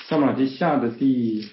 撒母耳记下的第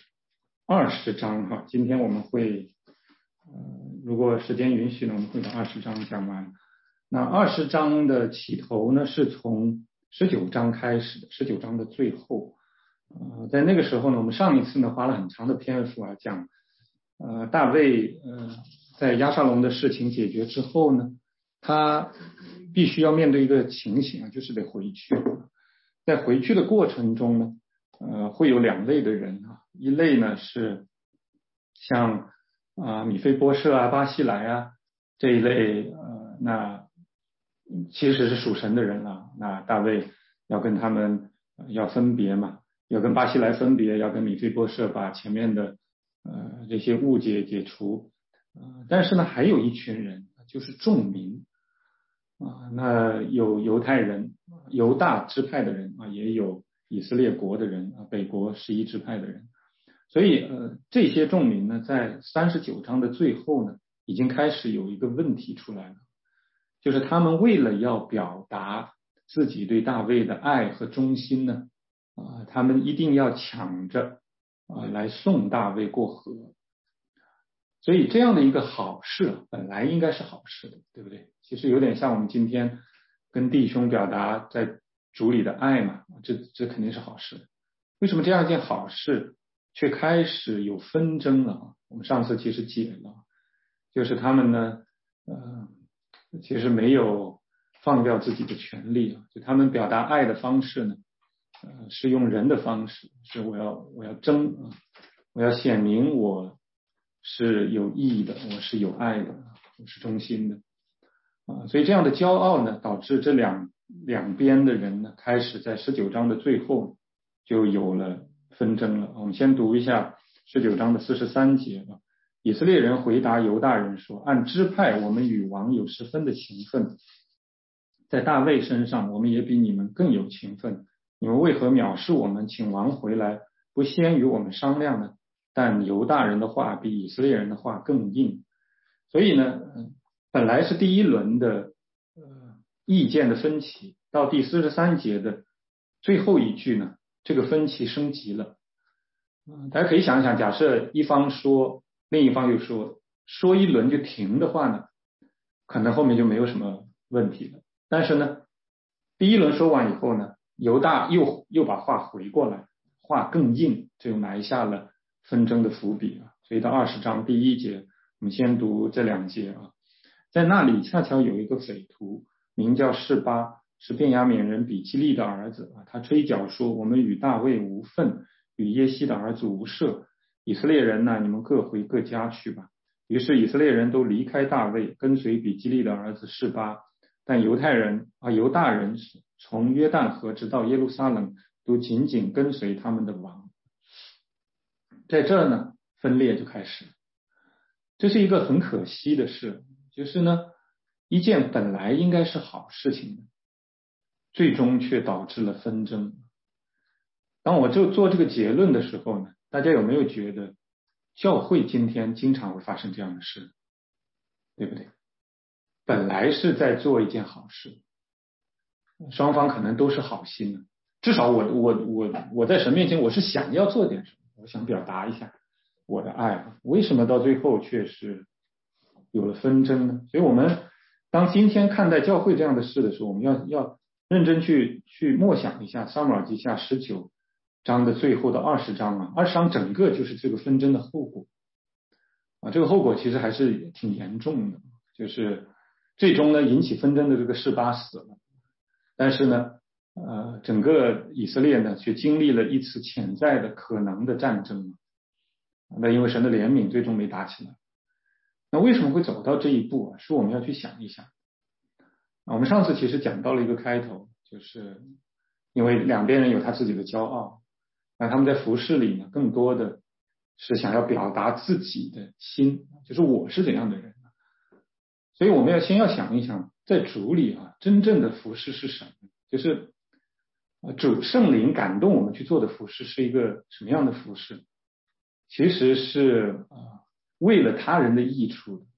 20章哈，今天我们会如果时间允许呢，我们会把20章讲完。那20章的起头呢，是从19章开始的，19章的最后。在那个时候呢，我们上一次呢花了很长的篇幅讲大卫在押沙龙的事情解决之后呢，他必须要面对一个情形就是得回去。在回去的过程中呢，会有两类的人一类呢是像米非波设巴西莱这一类那其实是属神的人那大卫要跟他们要分别嘛，要跟巴西莱分别，要跟米非波设把前面的这些误解解除。但是呢还有一群人就是众民那有犹太人犹大支派的人也有以色列国的人北国11支派的人。所以这些众民呢在39章的最后呢已经开始有一个问题出来了，就是他们为了要表达自己对大卫的爱和忠心呢他们一定要抢着来送大卫过河。所以这样的一个好事本来应该是好事的，对不对？其实有点像我们今天跟弟兄表达在主里的爱嘛，这肯定是好事。为什么这样一件好事却开始有纷争了？我们上次其实解了，就是他们呢其实没有放掉自己的权利就他们表达爱的方式呢是用人的方式，是我要争我要显明我是有意义的，我是有爱的，我是忠心的所以这样的骄傲呢导致这两边的人呢开始在19章的最后就有了纷争了。我们先读一下19章的43节以色列人回答犹大人说，按支派我们与王有10分的情分，在大卫身上我们也比你们更有情分，你们为何藐视我们，请王回来不先与我们商量呢？但犹大人的话比以色列人的话更硬。所以呢本来是第一轮的意见的分歧，到第43节的最后一句呢这个分歧升级了。大家可以想一想，假设一方说另一方又说一轮就停的话呢，可能后面就没有什么问题了。但是呢第一轮说完以后呢，犹大又把话回过来，话更硬，就埋下了纷争的伏笔所以到20章第1节，我们先读这2节在那里恰巧有一个匪徒名叫示巴，是便雅悯人比基利的儿子他吹角说，我们与大卫无份，与耶西的儿子无涉，以色列人你们各回各家去吧。于是以色列人都离开大卫，跟随比基利的儿子示巴，但犹大人从约旦河直到耶路撒冷都紧紧跟随他们的王。在这呢分裂就开始了。这是一个很可惜的事，就是呢一件本来应该是好事情最终却导致了纷争。当我就做这个结论的时候呢，大家有没有觉得教会今天经常会发生这样的事，对不对？本来是在做一件好事，双方可能都是好心的，至少我在神面前我是想要做点什么，我想表达一下我的爱，为什么到最后却是有了纷争呢？所以我们当今天看待教会这样的事的时候，我们要认真去默想一下撒母耳记下19章的最后的20章20章整个就是这个纷争的后果这个后果其实还是挺严重的，就是最终呢引起纷争的这个示巴死了，但是呢整个以色列呢却经历了一次潜在的可能的战争那因为神的怜悯最终没打起来。那为什么会走到这一步是我们要去想一想我们上次其实讲到了一个开头，就是因为两边人有他自己的骄傲，那他们在服事里呢更多的是想要表达自己的心，就是我是怎样的人所以我们先要想一想，在主里真正的服事是什么，就是主圣灵感动我们去做的服事是一个什么样的服事，其实是为了他人的益处的。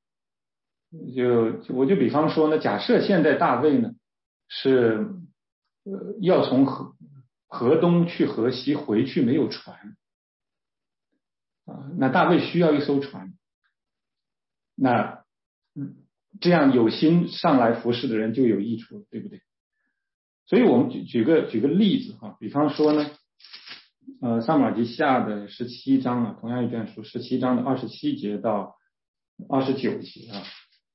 我就比方说呢，假设现在大卫呢是要从河东去河西，回去没有船啊，那大卫需要一艘船，那这样有心上来服侍的人就有益处，对不对？所以我们举个例子哈，比方说呢，撒母耳记下的17章啊，同样一卷书17章的27节到29节啊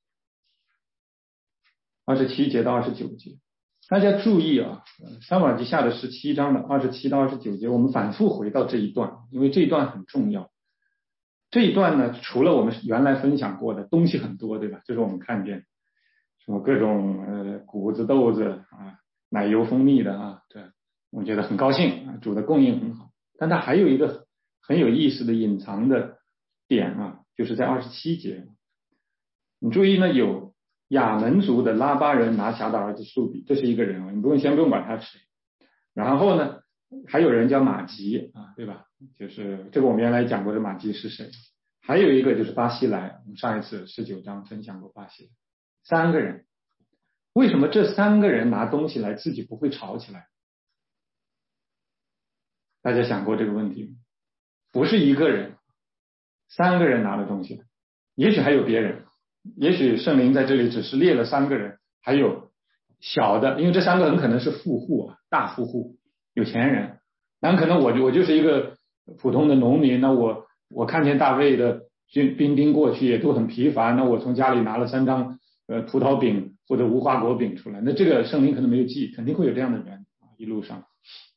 ，27节到29节，大家注意啊，撒母耳记下的17章的27到29节，我们反复回到这一段，因为这一段很重要。这一段呢，除了我们原来分享过的东西很多，对吧？就是我们看见什么各种谷子、豆子啊、奶油、蜂蜜的啊，对，我觉得很高兴啊，主的供应很好。但它还有一个很有意思的隐藏的点啊，就是在27节，你注意呢，有亚门族的拉巴人拿辖的儿子述比，这是一个人，你先不用管他是谁。然后呢，还有人叫马吉啊，对吧？就是这个我们原来讲过的马吉是谁？还有一个就是巴西莱，我们上一次19章分享过巴西莱，3个人。为什么这3个人拿东西来自己不会吵起来？大家想过这个问题吗？不是一个人，3个人拿了东西来，也许还有别人，也许圣灵在这里只是列了3个人，还有小的，因为这3个很可能是富户啊，大富户，有钱人。那可能我就是一个普通的农民，那我看见大卫的兵丁过去也都很疲乏，那我从家里拿了3张葡萄饼或者无花果饼出来，那这个圣灵可能没有记，肯定会有这样的人啊，一路上。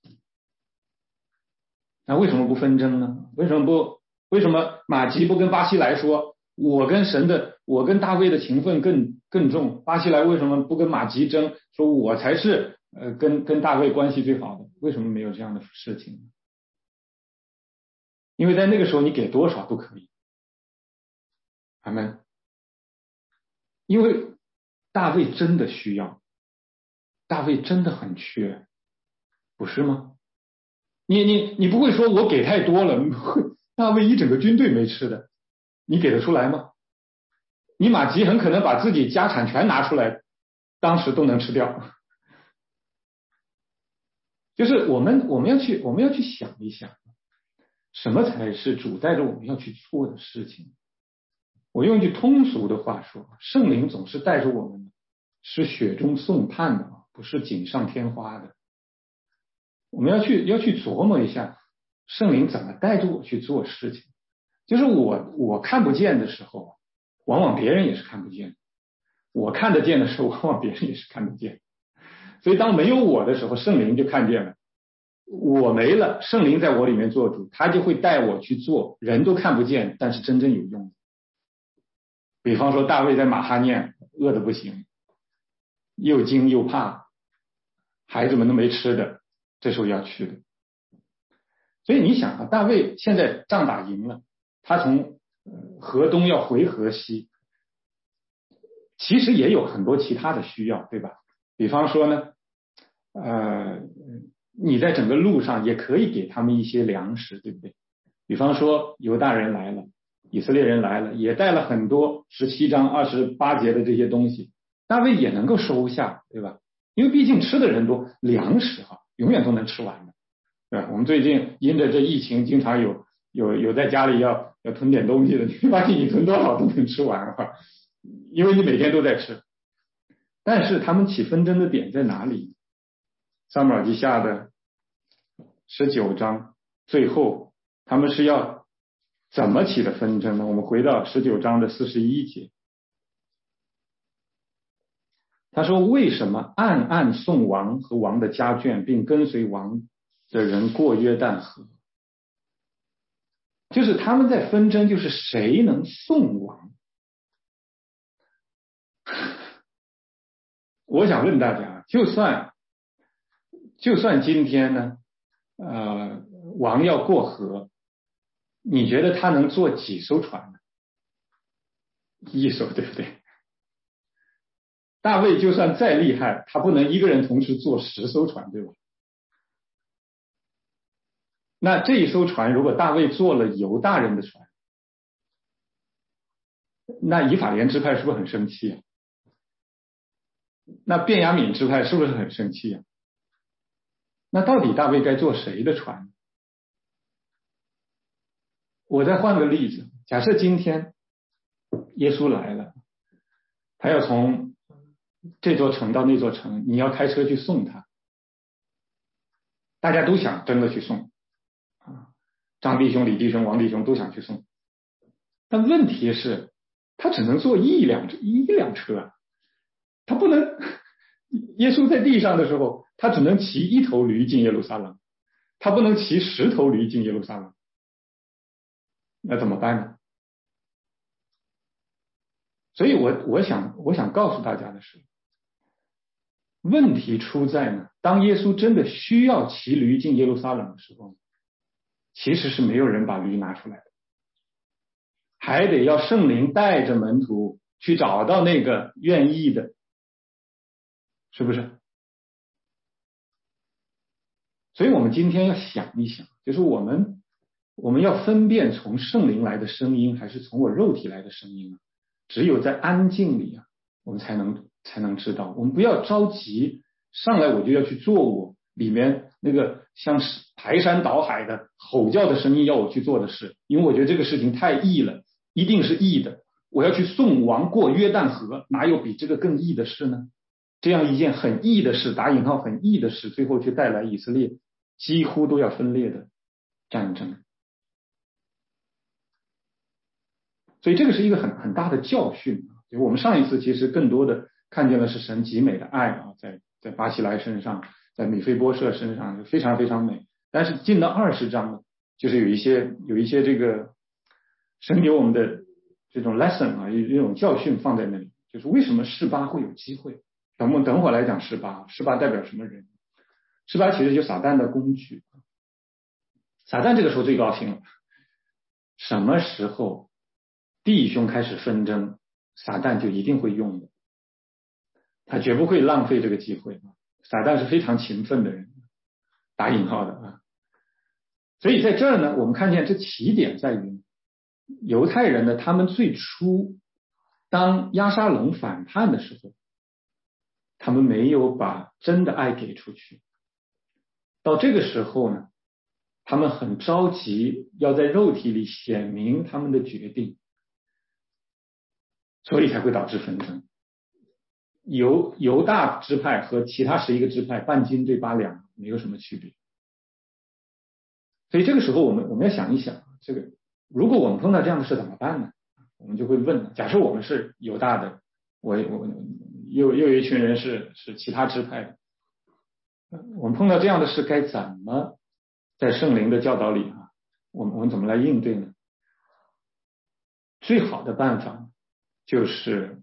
那为什么不纷争呢？为什么马吉不跟巴西莱说，我跟大卫的情分更重？巴西莱为什么不跟马吉争，说我才是跟大卫关系最好的？为什么没有这样的事情呢？因为在那个时候你给多少都可以，阿们。因为大卫真的需要，大卫真的很缺，不是吗？你不会说我给太多了，大卫一整个军队没吃的，你给得出来吗？你马吉很可能把自己家产全拿出来，当时都能吃掉。就是我们要去想一想，什么才是主带着我们要去做的事情。我用一句通俗的话说，圣灵总是带着我们是雪中送炭的，不是锦上添花的。我们要去琢磨一下，圣灵怎么带着我去做事情。就是我看不见的时候，往往别人也是看不见；我看得见的时候，往往别人也是看得见。所以当没有我的时候，圣灵就看见了。我没了，圣灵在我里面做主，他就会带我去做人都看不见，但是真正有用的。比方说大卫在马哈念饿得不行，又惊又怕，孩子们都没吃的，这时候要去的。所以你想啊，大卫现在仗打赢了，他从河东要回河西，其实也有很多其他的需要，对吧？比方说呢，你在整个路上也可以给他们一些粮食，对不对？比方说犹大人来了，以色列人来了，也带了很多17章28节的这些东西，大卫也能够收下，对吧？因为毕竟吃的人多，粮食永远都能吃完的，对吧？我们最近因着这疫情，经常有在家里要囤点东西的，你会发现你囤多少都能吃完因为你每天都在吃。但是他们起纷争的点在哪里？撒母耳记下的19章最后，他们是要怎么起的纷争呢？我们回到19章的41节，他说：为什么暗暗送王和王的家眷，并跟随王的人过约旦河？就是他们在纷争，就是谁能送王。我想问大家，就算今天呢，王要过河，你觉得他能坐几艘船呢？1艘，对不对？大卫就算再厉害，他不能一个人同时坐10艘船，对吧？那这一艘船，如果大卫坐了犹大人的船，那以法莲支派是不是很生气啊？那便雅悯支派是不是很生气啊？ 那到底大卫该做谁的船？我再换个例子，假设今天耶稣来了，他要从这座城到那座城，你要开车去送他，大家都想争着去送啊，张弟兄、李弟兄、王弟兄都想去送，但问题是，他只能坐一辆车，他不能。耶稣在地上的时候，他只能骑一头驴进耶路撒冷，他不能骑10头驴进耶路撒冷，那怎么办呢？所以我想告诉大家的是，问题出在呢，当耶稣真的需要骑驴进耶路撒冷的时候，其实是没有人把驴拿出来的，还得要圣灵带着门徒去找到那个愿意的，是不是？所以我们今天要想一想，就是我们要分辨从圣灵来的声音还是从我肉体来的声音啊，只有在安静里啊，我们才能知道。我们不要着急上来我就要去做我里面那个像排山倒海的吼叫的声音要我去做的事，因为我觉得这个事情太易了，一定是易的，我要去送王过约旦河，哪有比这个更易的事呢？这样一件很易的事，打引号很易的事，最后却带来以色列几乎都要分裂的战争。所以这个是一个很大的教训。就我们上一次其实更多的看见的是神极美的爱啊，在巴西莱身上，在米非波设身上非常非常美。但是进到20章呢，就是有一些这个神给我们的这种 lesson 啊，一种教训放在那里，就是为什么示巴会有机会。我们等会儿来讲示巴代表什么人？示巴其实就撒旦的工具。撒旦这个时候最高兴了，什么时候弟兄开始纷争，撒旦就一定会用的，他绝不会浪费这个机会。撒旦是非常勤奋的人，打引号的啊。所以在这儿呢，我们看见这起点在于犹太人呢，他们最初当押沙龙反叛的时候，他们没有把真的爱给出去。到这个时候呢，他们很着急要在肉体里显明他们的决定，所以才会导致纷争。犹大支派和其他11个支派半斤对8两，没有什么区别。所以这个时候我们要想一想，这个如果我们碰到这样的事怎么办呢？我们就会问，假设我们是犹大的，我又有一群人是其他支派的，我们碰到这样的事该怎么在圣灵的教导里啊，我们怎么来应对呢？最好的办法就是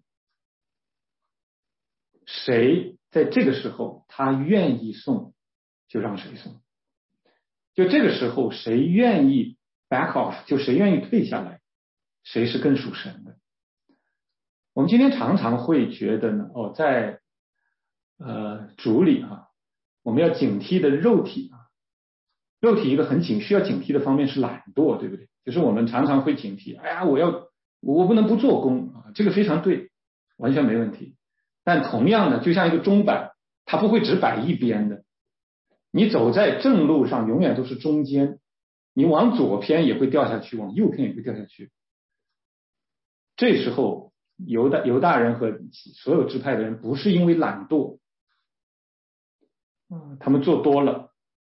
谁在这个时候他愿意送就让谁送，就这个时候谁愿意 back off 就谁愿意退下来，谁是更属神的。我们今天常常会觉得呢，在主里啊，我们要警惕的肉体啊，肉体一个需要警惕的方面是懒惰，对不对？就是我们常常会警惕，哎呀，我不能不做工啊，这个非常对，完全没问题。但同样的，就像一个钟摆，它不会只摆一边的，你走在正路上永远都是中间，你往左偏也会掉下去，往右偏也会掉下去。这时候犹大人和所有支派的人不是因为懒惰，他们做多了，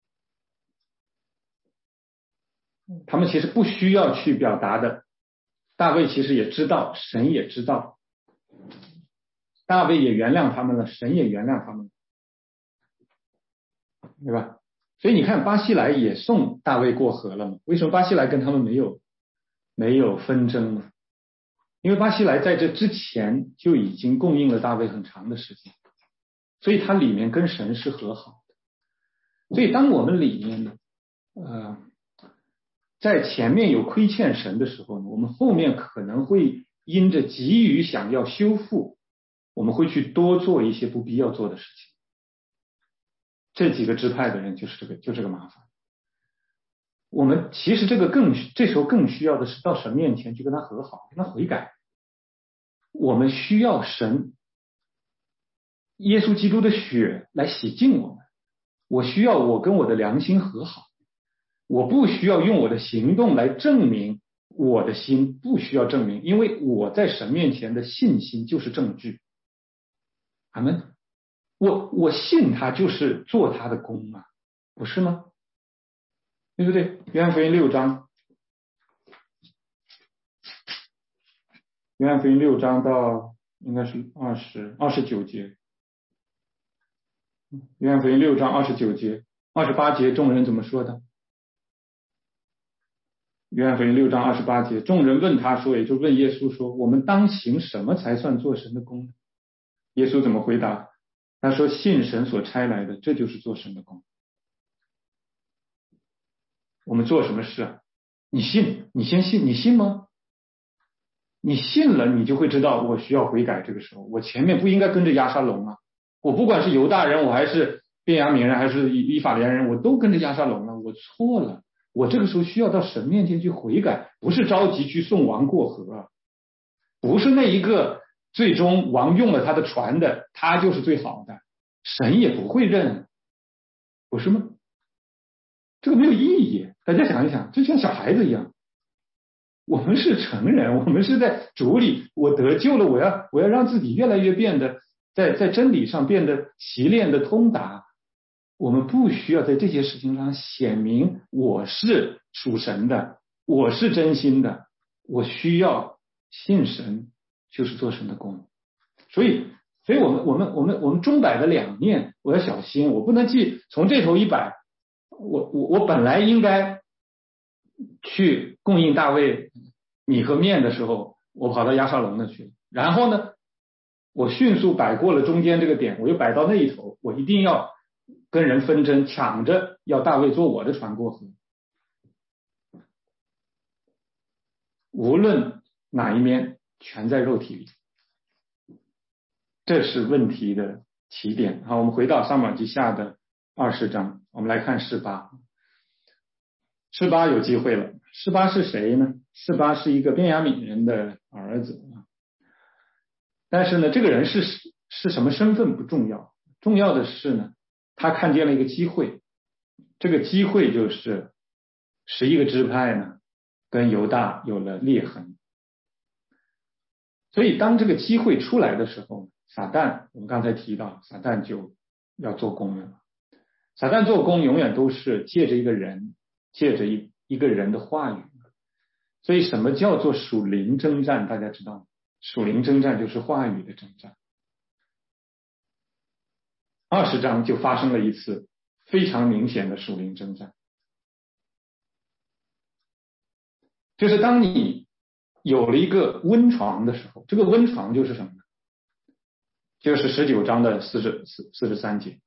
他们其实不需要去表达的。大卫其实也知道，神也知道，大卫也原谅他们了，神也原谅他们了，对吧？所以你看巴西莱也送大卫过河了嘛？为什么巴西莱跟他们没有纷争呢？因为巴西莱在这之前就已经供应了大卫很长的时间，所以他里面跟神是和好的。所以当我们里面呢在前面有亏欠神的时候呢，我们后面可能会因着急于想要修复，我们会去多做一些不必要做的事情。这几个支派的人就这个麻烦。我们其实这时候更需要的是到神面前去跟他和好，跟他悔改。我们需要神耶稣基督的血来洗净我们， 我需要我跟我的良心和好，我不需要用我的行动来证明我的心，不需要证明，因为我在神面前的信心就是证据。阿们。我信他就是做他的工啊，不是吗？对不对？约翰福音6章，约翰福音6章到应该是29节，约翰福音6章29节，28节众人怎么说的？约翰福音6章28节，众人问他说，也就问耶稣说，我们当行什么才算做神的工呢？耶稣怎么回答？他说，信神所差来的，这就是做神的工。我们做什么事啊？你信，你先信，你信吗？你信了，你就会知道我需要悔改。这个时候，我前面不应该跟着押沙龙啊！我不管是犹大人，我还是便雅悯人，还是以法莲人，我都跟着押沙龙了。我错了，我这个时候需要到神面前去悔改，不是着急去送王过河，不是那一个最终王用了他的船的，他就是最好的，神也不会认，不是吗？这个没有意义。大家想一想，就像小孩子一样。我们是成人，我们是在主里，我得救了，我要让自己越来越变得在真理上变得习练的通达。我们不需要在这些事情上显明我是属神的，我是真心的，我需要信神，就是做神的工。所以我们钟摆的两面，我要小心，我不能既从这头一摆，我本来应该去供应大卫米和面的时候，我跑到押沙龙那去，然后呢，我迅速摆过了中间这个点，我又摆到那一头，我一定要跟人纷争，抢着要大卫做我的船过河。无论哪一面，全在肉体里，这是问题的起点。好，我们回到撒母耳记下的20章，我们来看示巴。示巴有机会了。示巴是谁呢？示巴是一个便雅悯人的儿子，但是呢，这个人是什么身份不重要，重要的是呢，他看见了一个机会，这个机会就是11个支派呢跟犹大有了裂痕，所以当这个机会出来的时候，撒旦，我们刚才提到，撒旦就要做工了。撒旦做工永远都是借着一个人，借着一个人的话语。所以什么叫做属灵征战？大家知道吗？属灵征战就是话语的征战。20章就发生了一次非常明显的属灵征战，就是当你有了一个温床的时候，这个温床就是什么呢？就是19章的43节，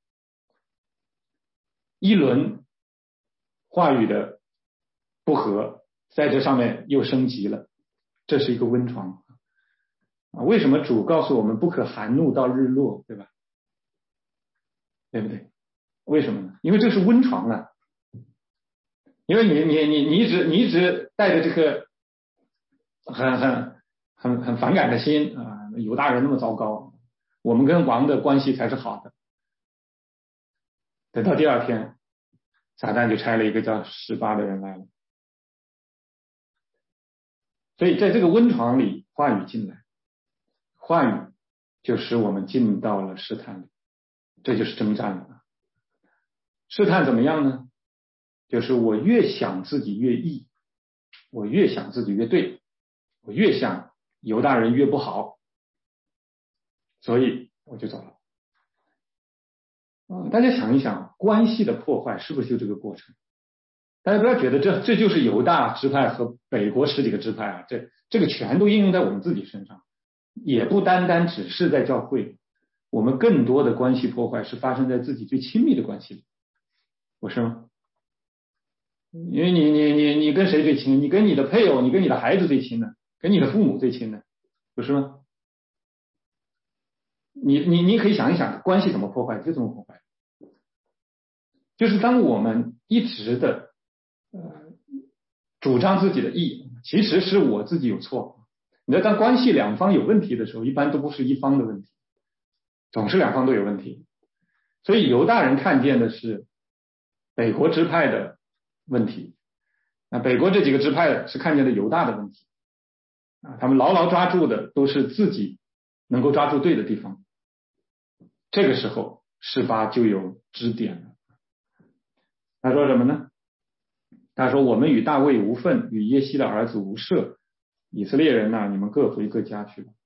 一轮话语的不合，在这上面又升级了，这是一个温床啊。为什么主告诉我们不可含怒到日落，对吧？对不对？为什么呢？因为这是温床啊，因为你一直带着这个很反感的心啊，犹大人那么糟糕，我们跟王的关系才是好的。等到第二天，撒旦就差了一个叫示巴的人来了。所以在这个温床里，话语进来，话语就使我们进到了试探里，这就是征战了。试探怎么样呢？就是我越想自己越义，我越想自己越对，我越想犹大人越不好，所以我就走了。大家想一想，关系的破坏是不是就这个过程？大家不要觉得这就是犹大支派和北国10几个支派啊，这个全都应用在我们自己身上，也不单单只是在教会，我们更多的关系破坏是发生在自己最亲密的关系里，不是吗？因为你跟谁最亲？你跟你的配偶，你跟你的孩子最亲呢，跟你的父母最亲呢，不是吗？你可以想一想，关系怎么破坏，就这么破坏，就是当我们一直的主张自己的义，其实是我自己有错。你知道，当关系两方有问题的时候，一般都不是一方的问题，总是两方都有问题。所以犹大人看见的是北国支派的问题。那北国这几个支派是看见了犹大的问题啊，他们牢牢抓住的都是自己能够抓住对的地方。这个时候示巴就有支点了。他说什么呢？他说我们与大卫无份，与耶西的儿子无涉，以色列人你们各回各家去吧。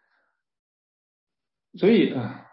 所以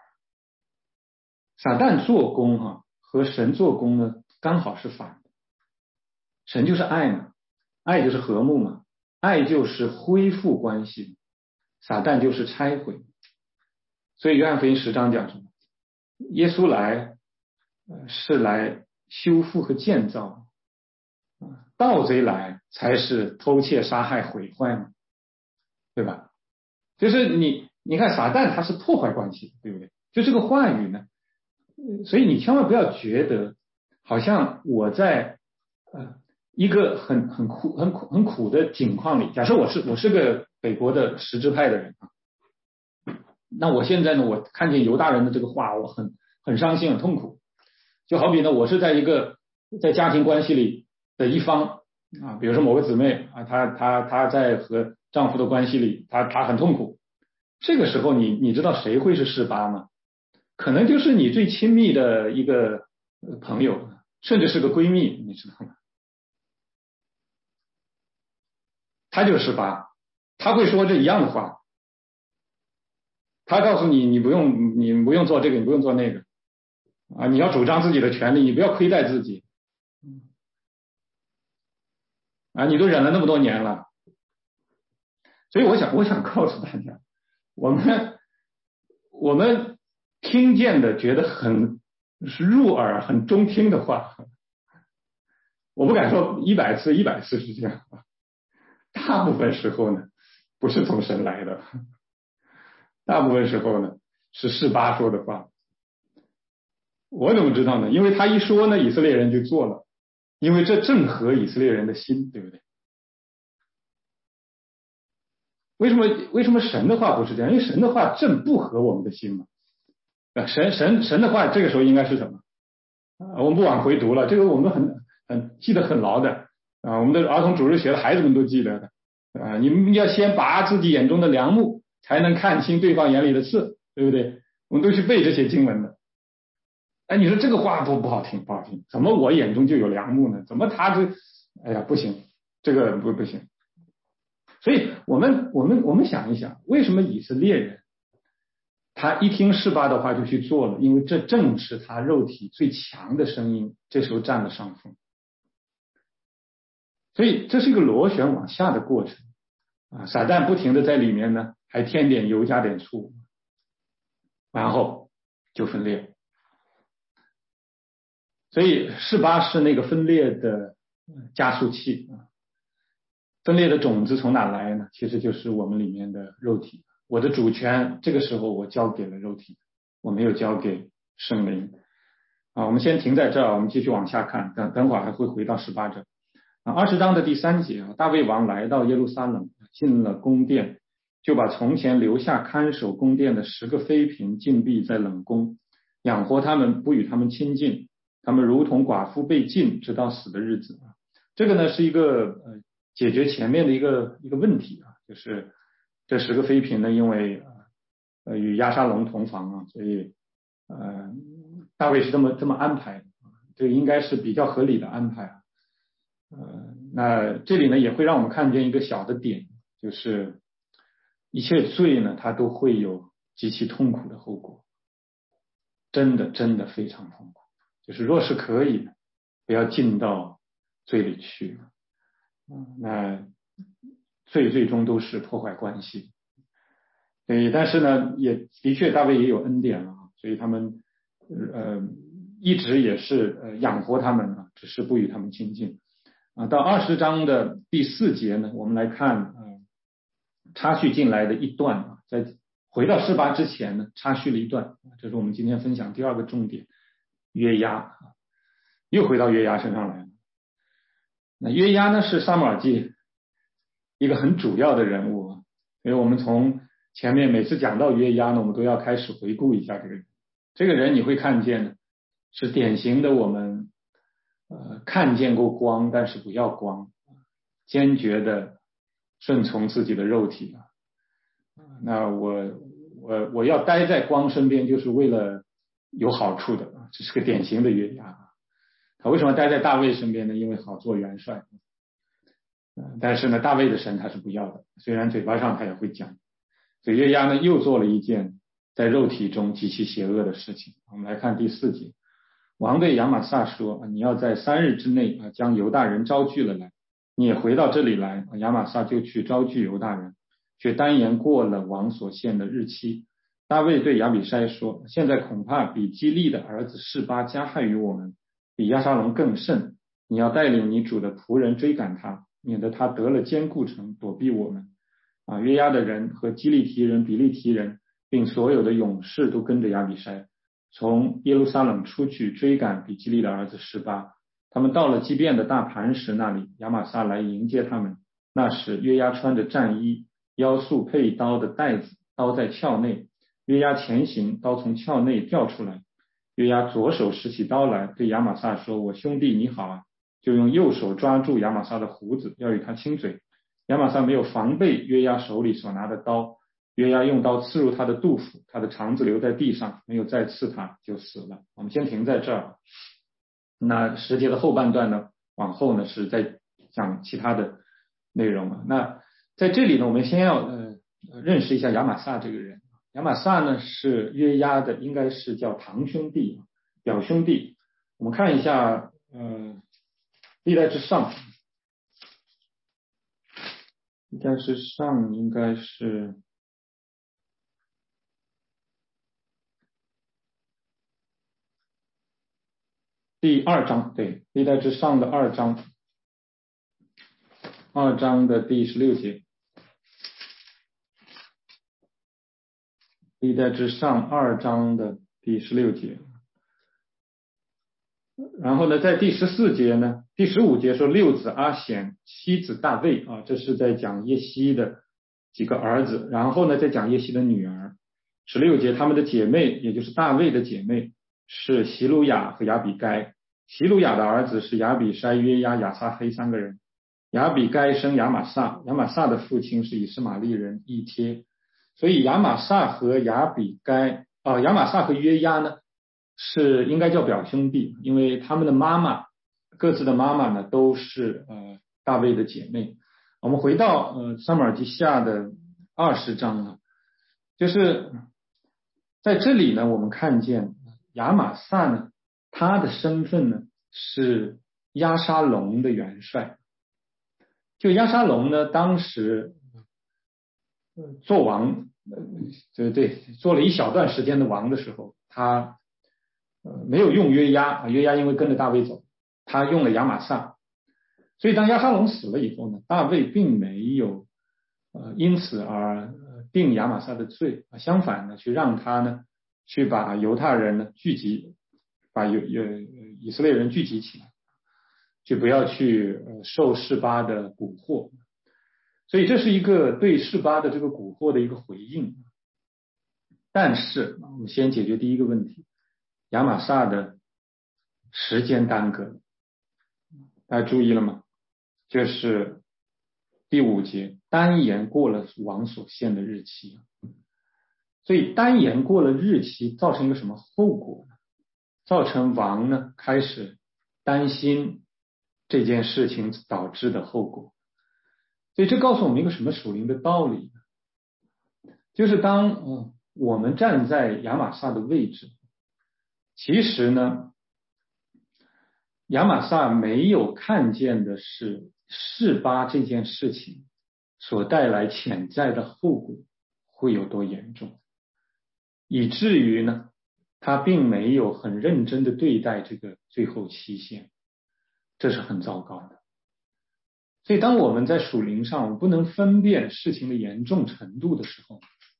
撒旦做工和神做工呢刚好是反的。神就是爱嘛，爱就是和睦嘛，爱就是恢复关系，撒旦就是拆毁。所以约翰福音10章讲什么？耶稣来是来修复和建造，盗贼来才是偷窃杀害毁坏嘛，对吧？就是你看撒旦他是破坏关系，对不对？就这个话语呢，所以你千万不要觉得好像我在一个很苦的境况里。假设我是个北国的十支派的人那我现在呢，我看见犹大人的这个话，我很伤心很痛苦。就好比呢，我是在一个在家庭关系里的一方比如说某个姊妹她在和丈夫的关系里，她很痛苦。这个时候你知道谁会是示巴吗？可能就是你最亲密的一个朋友，甚至是个闺蜜，你知道吗？他就是示巴，他会说这一样的话。他告诉你，你不用做这个，你不用做那个你要主张自己的权利，你不要亏待自己你都忍了那么多年了。所以我想告诉大家，我们听见的觉得很入耳很中听的话，我不敢说100次是这样，大部分时候呢不是从神来的，大部分时候呢是示巴说的话。我怎么知道呢？因为他一说呢，以色列人就做了，因为这正合以色列人的心，对不对？为什么神的话不是这样？因为神的话正不合我们的心嘛。神的话这个时候应该是什么？我们不往回读了，这个我们很记得很牢的我们的儿童主日学的孩子们都记得的你们要先拔自己眼中的梁木，才能看清对方眼里的刺，对不对？我们都去背这些经文的。你说这个话不好听，不好听。怎么我眼中就有梁木呢？怎么他这不行，这个不行。所以我们想一想，为什么以色列人他一听示巴的话就去做了？因为这正是他肉体最强的声音，这时候占了上风。所以这是一个螺旋往下的过程撒旦不停的在里面呢，还添点油加点醋，然后就分裂。所以示巴是那个分裂的加速器分裂的种子从哪来呢？其实就是我们里面的肉体。我的主权这个时候我交给了肉体，我没有交给圣灵我们先停在这儿，我们继续往下看，等会儿还会回到18章20章的第3节大卫王来到耶路撒冷，进了宫殿，就把从前留下看守宫殿的10个妃嫔禁闭在冷宫，养活他们，不与他们亲近，他们如同寡妇被禁，直到死的日子这个呢是一个解决前面的一个问题就是这10个妃嫔呢，因为与押沙龙同房所以大卫是这么安排的这个应该是比较合理的安排那这里呢也会让我们看见一个小的点，就是一切罪呢它都会有极其痛苦的后果，真的非常痛苦，就是若是可以不要进到罪里去那罪最终都是破坏关系。但是呢也的确大卫也有恩典了所以他们一直也是养活他们只是不与他们亲近到20章的第4节呢，我们来看插叙进来的一段在回到示巴之前呢，插叙了一段这是我们今天分享第2个重点，约押又回到约押身上来了。那约押呢是撒母耳记一个很主要的人物所以我们从前面每次讲到约押呢，我们都要开始回顾一下这个人。这个人你会看见是典型的我们看见过光，但是不要光，坚决的顺从自己的肉体。那我要待在光身边，就是为了有好处的，这是个典型的约押。他为什么待在大卫身边呢？因为好做元帅。但是呢，大卫的神他是不要的，虽然嘴巴上他也会讲。所以约押呢又做了一件在肉体中极其邪恶的事情。我们来看第4节，王对亚玛撒说：“你要在3日之内将犹大人招聚了来，你也回到这里来。”亚玛撒就去招聚犹大人，却单言过了王所限的日期。大卫对亚比筛说：“现在恐怕比基利的儿子示巴加害于我们，比押沙龙更甚。你要带领你主的仆人追赶他，免得他得了坚固城，躲避我们。”约押的人和基利提人、比利提人，并所有的勇士都跟着亚比筛，从耶路撒冷出去追赶比基利的儿子示巴。他们到了基遍的大磐石那里，亚玛撒来迎接他们。那时约押穿着战衣，腰束佩刀的带子，刀在鞘内。约押前行，刀从鞘内掉出来。约押左手拾起刀来，对亚玛撒说：“我兄弟你好啊！”就用右手抓住亚玛撒的胡子，要与他亲嘴。亚玛撒没有防备约押手里所拿的刀，约押用刀刺入他的肚腹，他的肠子留在地上，没有再刺他，就死了。我们先停在这儿。那10节的后半段呢，往后呢是在讲其他的内容。那在这里呢，我们先要认识一下亚玛撒这个人。亚玛撒呢是约押的，应该是叫堂兄弟、表兄弟。我们看一下历代之上。历代之上应该是第2章，对，历代之上的2章，2章的第16节，历代之上2章的第16节。然后呢，在第14节呢，第15节说6子阿显，7子大卫这是在讲耶西的几个儿子。然后呢，再讲耶西的女儿。16节他们的姐妹，也就是大卫的姐妹是希鲁雅和亚比该。希鲁雅的儿子是亚比筛、约押、亚撒黑3个人。亚比该生亚玛撒，亚玛撒的父亲是以实玛利人以帖。所以亚玛撒和亚比该亚玛撒和约押呢是应该叫表兄弟，因为他们的妈妈各自的妈妈呢都是大卫的姐妹。我们回到撒母耳记下的20章就是在这里呢，我们看见亚玛撒呢，他的身份呢是押沙龙的元帅。就押沙龙呢，当时做王，做了一小段时间的王的时候，他没有用约押，约押因为跟着大卫走，他用了亚玛撒。所以当押沙龙死了以后呢，大卫并没有因此而定亚玛撒的罪，相反呢，去让他呢去把犹太人呢聚集，把以色列人聚集起来，就不要去受示巴的蛊惑。所以这是一个对示巴的这个蛊惑的一个回应。但是我们先解决第一个问题，亚玛撒的时间耽搁了，大家注意了吗？就是第5节，单言过了王所限的日期。所以单言过了日期造成一个什么后果呢？造成王呢开始担心这件事情导致的后果。所以这告诉我们一个什么属灵的道理呢？就是当我们站在亚玛撒的位置，其实呢亚玛撒没有看见的是示巴这件事情所带来潜在的后果会有多严重，以至于呢他并没有很认真的对待这个最后期限，这是很糟糕的。所以当我们在属灵上我们不能分辨事情的严重程度的时候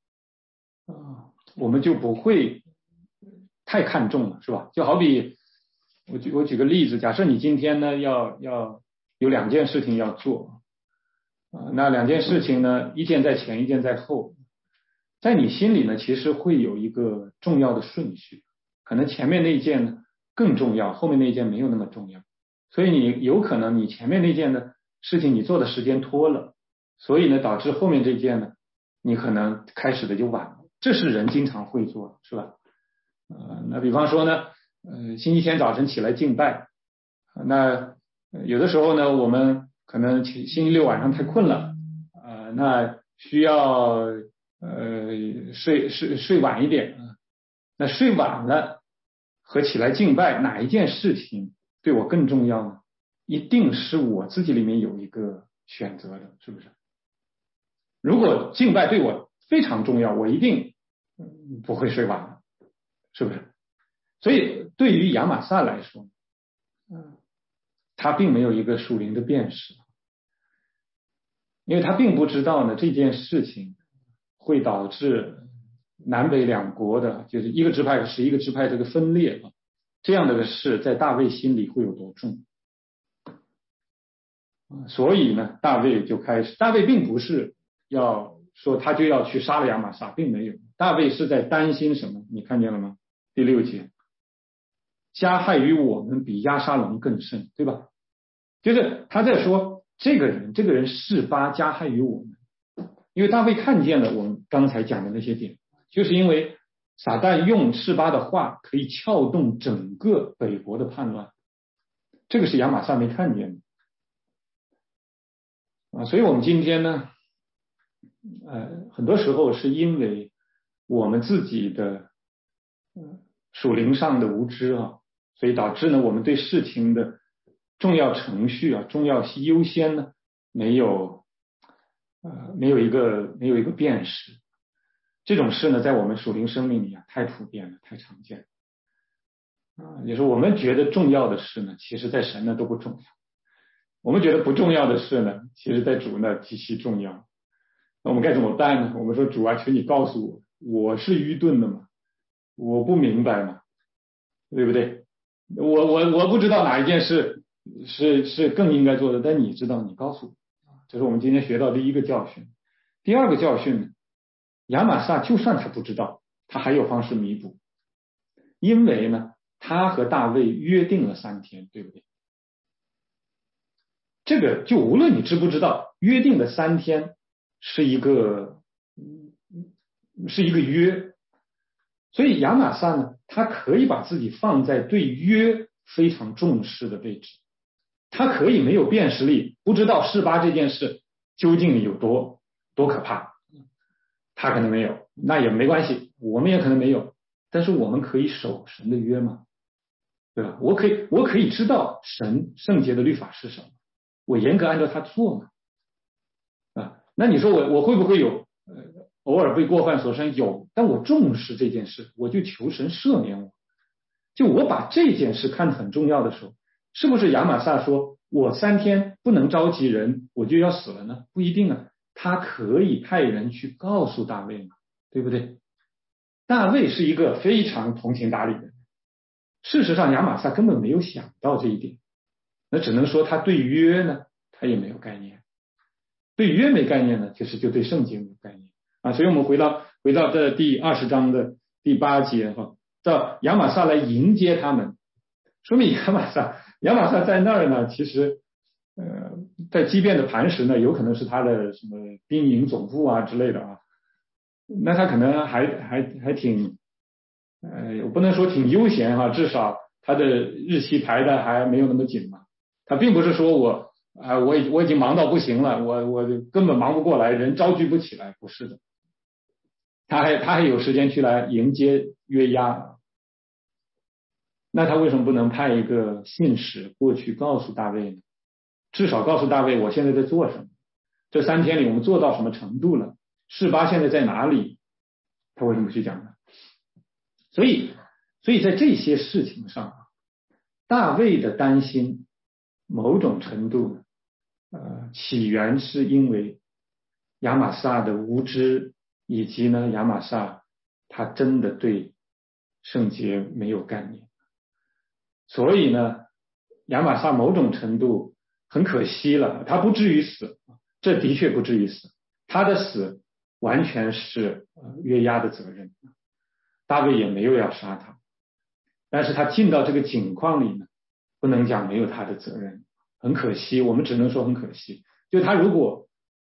我们就不会太看重了，是吧？就好比我举个例子，假设你今天呢要有2件事情要做那2件事情呢，一件在前，一件在后，在你心里呢其实会有一个重要的顺序，可能前面那一件呢更重要，后面那一件没有那么重要。 所以你有可能你前面那件的事情你做的时间拖了，所以呢导致后面这件呢你可能开始的就晚了，这是人经常会做，是吧？那比方说呢，星期天早晨起来敬拜，那有的时候呢，我们可能星期六晚上太困了，那需要睡晚一点，那睡晚了和起来敬拜哪一件事情对我更重要呢？一定是我自己里面有一个选择的，是不是？如果敬拜对我非常重要，我一定不会睡晚了，是不是？所以对于亚玛撒来说，他并没有一个属灵的辨识，因为他并不知道呢这件事情会导致南北两国的，就是一个支派和11个支派这个分裂，这样的事在大卫心里会有多重。所以呢，大卫就开始，大卫并不是要说他就要去杀了亚玛撒，并没有，大卫是在担心什么？你看见了吗？第6节，加害于我们比押沙龙更甚，对吧？就是他在说这个人示巴加害于我们，因为大卫看见了我们刚才讲的那些点，就是因为撒旦用示巴的话可以撬动整个北国的叛乱，这个是亚玛撒没看见的。所以我们今天呢，很多时候是因为我们自己的属灵上的无知所以导致呢我们对事情的重要程序重要优先呢没有一个辨识。这种事呢在我们属灵生命里太普遍了，太常见了也是我们觉得重要的事呢，其实在神呢都不重要。我们觉得不重要的事呢，其实在主呢极其重要。那我们该怎么办呢？我们说主啊，求你告诉我，我是愚钝的吗？我不明白吗？对不对？我不知道哪一件事是更应该做的，但你知道，你告诉我。这是我们今天学到第一个教训。第二个教训呢，亚玛撒就算他不知道，他还有方式弥补，因为呢，他和大卫约定了3天，对不对？这个就无论你知不知道，约定的3天是一个约，所以亚玛撒呢，他可以把自己放在对约非常重视的位置，他可以没有辨识力，不知道示巴这件事究竟有多可怕，他可能没有，那也没关系，我们也可能没有，但是我们可以守神的约嘛，对吧？我可以知道神圣洁的律法是什么，我严格按照它做嘛，那你说我会不会有偶尔被过犯所生？有，但我重视这件事，我就求神赦免我。就我把这件事看得很重要的时候，是不是亚玛撒说我3天不能召集人，我就要死了呢？不一定啊，他可以派人去告诉大卫嘛，对不对？大卫是一个非常通情达理的人，事实上亚玛撒根本没有想到这一点，那只能说他对约呢，他也没有概念。对约没概念呢，其实就对圣经没有概念所以我们回到这第20章的第8节到亚玛撒来迎接他们，说明亚玛撒在那儿呢，其实在畸变的磐石呢，有可能是他的什么兵营总部之类的那他可能还挺我不能说挺悠闲至少他的日期排的还没有那么紧嘛。他并不是说我已经忙到不行了，我根本忙不过来，人招聚不起来，不是的。他还有时间去来迎接约押，那他为什么不能派一个信使过去告诉大卫呢？至少告诉大卫我现在在做什么，这3天里我们做到什么程度了，示巴现在在哪里，他为什么不去讲呢？所以在这些事情上，大卫的担心某种程度起源是因为亚玛撒的无知，以及呢亚玛撒他真的对圣洁没有概念，所以呢亚玛撒某种程度很可惜了，他不至于死，这的确不至于死，他的死完全是约押的责任，大卫也没有要杀他，但是他进到这个境况里呢， 不能讲没有他的责任，很可惜，我们只能说很可惜。就他如果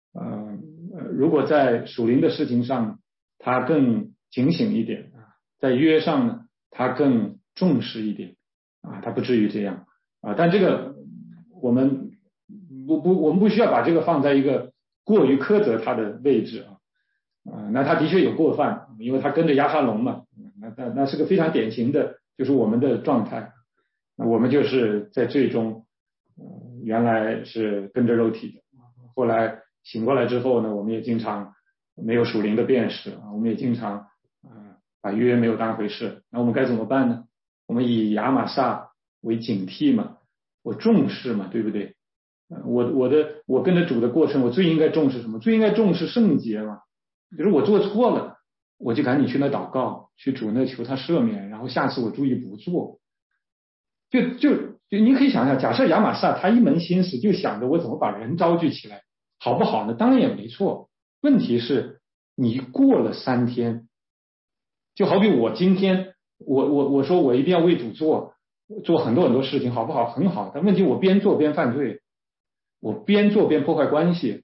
在属灵的事情上他更警醒一点啊，在约上呢他更重视一点啊，他不至于这样啊。但这个我们不需要把这个放在一个过于苛责他的位置啊。那他的确有过犯，因为他跟着押沙龙嘛，那是个非常典型的，就是我们的状态。那我们就是在最终，原来是跟着肉体的，后来醒过来之后呢，我们也经常没有属灵的辨识啊，我们也经常把约没有当回事。那我们该怎么办呢？我们以亚玛撒为警惕嘛，我重视嘛，对不对？我跟着主的过程，我最应该重视什么？最应该重视圣洁嘛。就是我做错了，我就赶紧去那祷告，去主那求他赦免，然后下次我注意不做。就你可以想想，假设亚玛撒他一门心思就想着我怎么把人招聚起来，好不好呢？当然也没错。问题是，你过了3天，就好比我今天我说我一定要为主做很多事情，好不好？很好。但问题我边做边犯罪，我边做边破坏关系。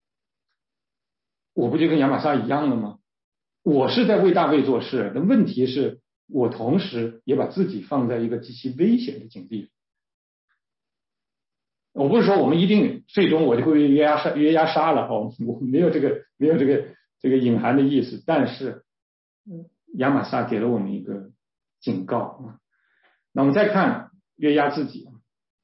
我不就跟亚玛撒一样了吗？我是在为大卫做事，但问题是我同时也把自己放在一个极其危险的境地。我不是说我们一定最终我就会被约押杀了哦，我没有这个隐含的意思，但是亚玛撒给了我们一个警告啊。那我们再看约押自己，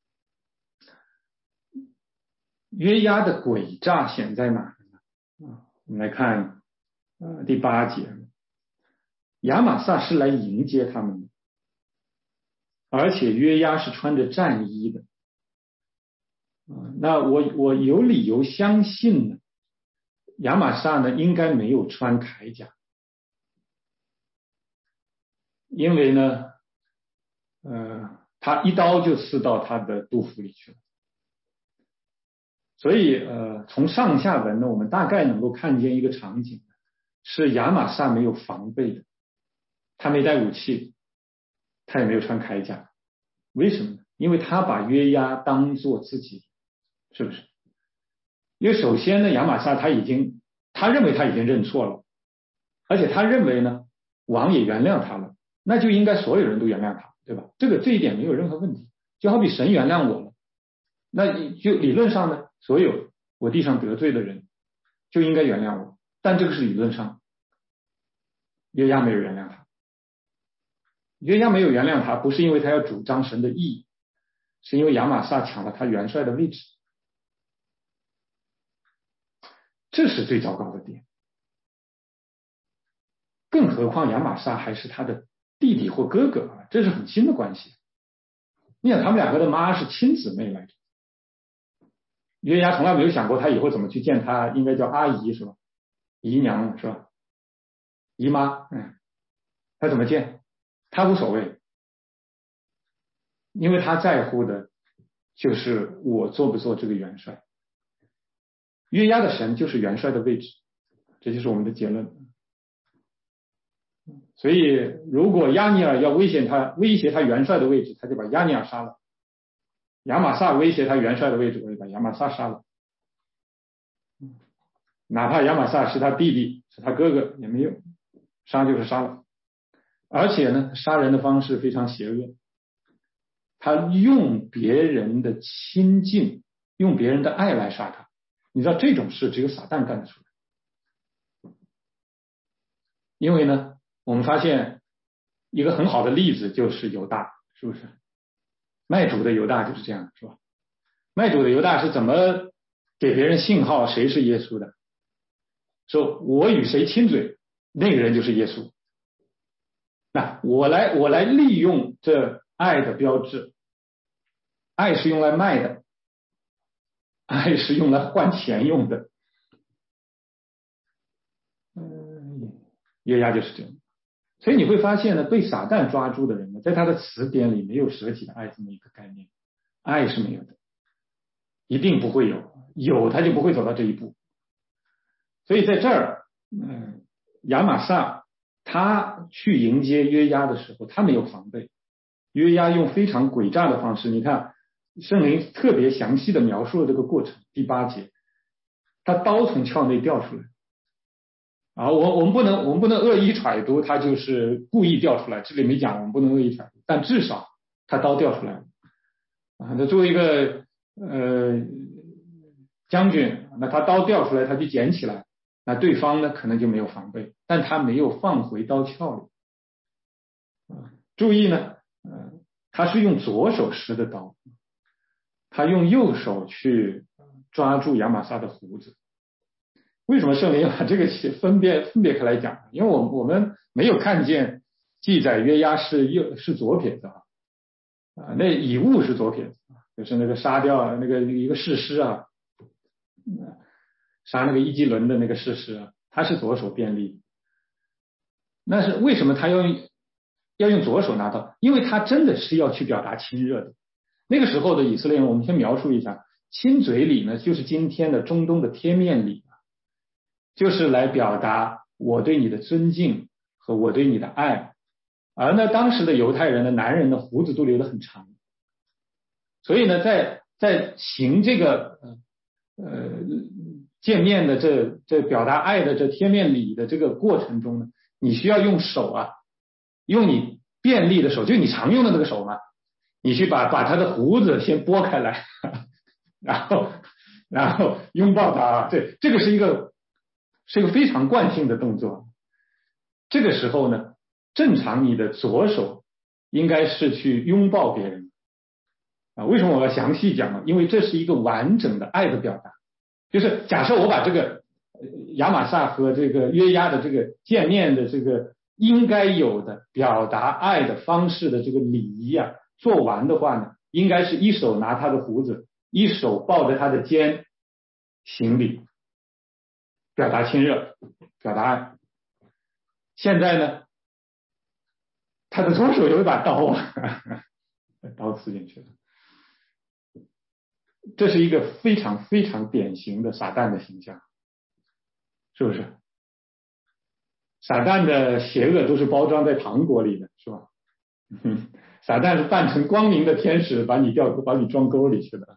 约押的诡诈显在哪呢？我们来看第8节，亚玛撒是来迎接他们的，而且约押是穿着战衣的。那我有理由相信呢，亚玛撒呢应该没有穿铠甲，因为呢，他一刀就刺到他的肚腹里去了。所以从上下文呢，我们大概能够看见一个场景，是亚玛撒没有防备的，他没带武器，他也没有穿铠甲。为什么呢？因为他把约押当做自己，是不是？因为首先呢，亚玛撒他认为他已经认错了，而且他认为呢，王也原谅他了，那就应该所有人都原谅他，对吧？这一点没有任何问题。就好比神原谅我了，那就理论上呢，所有我地上得罪的人就应该原谅我。但这个是理论上，约押没有原谅他。约押没有原谅他，不是因为他要主张神的义，是因为亚玛撒抢了他元帅的位置。这是最糟糕的点。更何况亚玛撒还是他的弟弟或哥哥啊，这是很亲的关系。你想他们两个的妈是亲姊妹来着。约押从来没有想过他以后怎么去见他，应该叫阿姨是吧？姨娘是吧？姨妈，他怎么见？他无所谓，因为他在乎的就是我做不做这个元帅。约押的神就是元帅的位置，这就是我们的结论。所以如果亚尼尔要威胁他元帅的位置，他就把亚尼尔杀了；亚玛撒威胁他元帅的位置，我就把亚玛撒杀了。哪怕亚玛撒是他弟弟，是他哥哥也没用，杀就是杀了。而且呢，杀人的方式非常邪恶，他用别人的亲近，用别人的爱来杀他。你知道这种事只有撒旦干得出来。因为呢，我们发现一个很好的例子就是犹大，是不是？卖主的犹大就是这样，是吧？卖主的犹大是怎么给别人信号谁是耶稣的？说我与谁亲嘴，那个人就是耶稣。那我来利用这爱的标志，爱是用来卖的，爱是用来换钱用的。约押就是这样。所以你会发现呢，被撒旦抓住的人呢，在他的词典里没有舍己的爱这么一个概念，爱是没有的，一定不会有，有他就不会走到这一步。所以在这儿，亚玛撒他去迎接约押的时候，他没有防备， 约押用非常诡诈的方式，你看圣灵特别详细的描述了这个过程。第8节，他刀从鞘内掉出来啊，我们不能恶意揣度他就是故意掉出来，这里没讲，我们不能恶意揣度，但至少他刀掉出来了啊。那作为一个将军，那他刀掉出来，他就捡起来，那对方呢可能就没有防备，但他没有放回刀鞘里啊。注意呢，他是用左手施的刀，他用右手去抓住亚玛撒的胡子。为什么圣灵要把这个分别开来讲？因为我们没有看见记载约押是左撇子啊，那以物是左撇子，就是那个杀掉那个一个士师啊，杀那个伊基伦的那个士师啊，他是左手便利。那是为什么他要用左手拿刀？因为他真的是要去表达亲热的。那个时候的以色列人，我们先描述一下，亲嘴礼呢，就是今天的中东的贴面礼，就是来表达我对你的尊敬和我对你的爱。而呢，当时的犹太人的男人的胡子都留得很长，所以呢，在行这个见面的这表达爱的这贴面礼的这个过程中呢，你需要用手啊，用你便利的手，就你常用的那个手嘛，你去把他的胡子先拨开来，然后拥抱他。这个是一个非常惯性的动作。这个时候呢，正常你的左手应该是去拥抱别人啊。为什么我要详细讲呢？因为这是一个完整的爱的表达。就是假设我把这个亚玛撒和这个约押的这个见面的这个应该有的表达爱的方式的这个礼仪啊做完的话呢，应该是一手拿他的胡子，一手抱着他的肩行礼，表达亲热，表达爱。现在呢，他的左手有一把刀啊，刀刺进去了。这是一个非常非常典型的撒旦的形象，是不是？撒旦的邪恶都是包装在糖果里的，是吧？撒旦是扮成光明的天使，把你装沟里去的。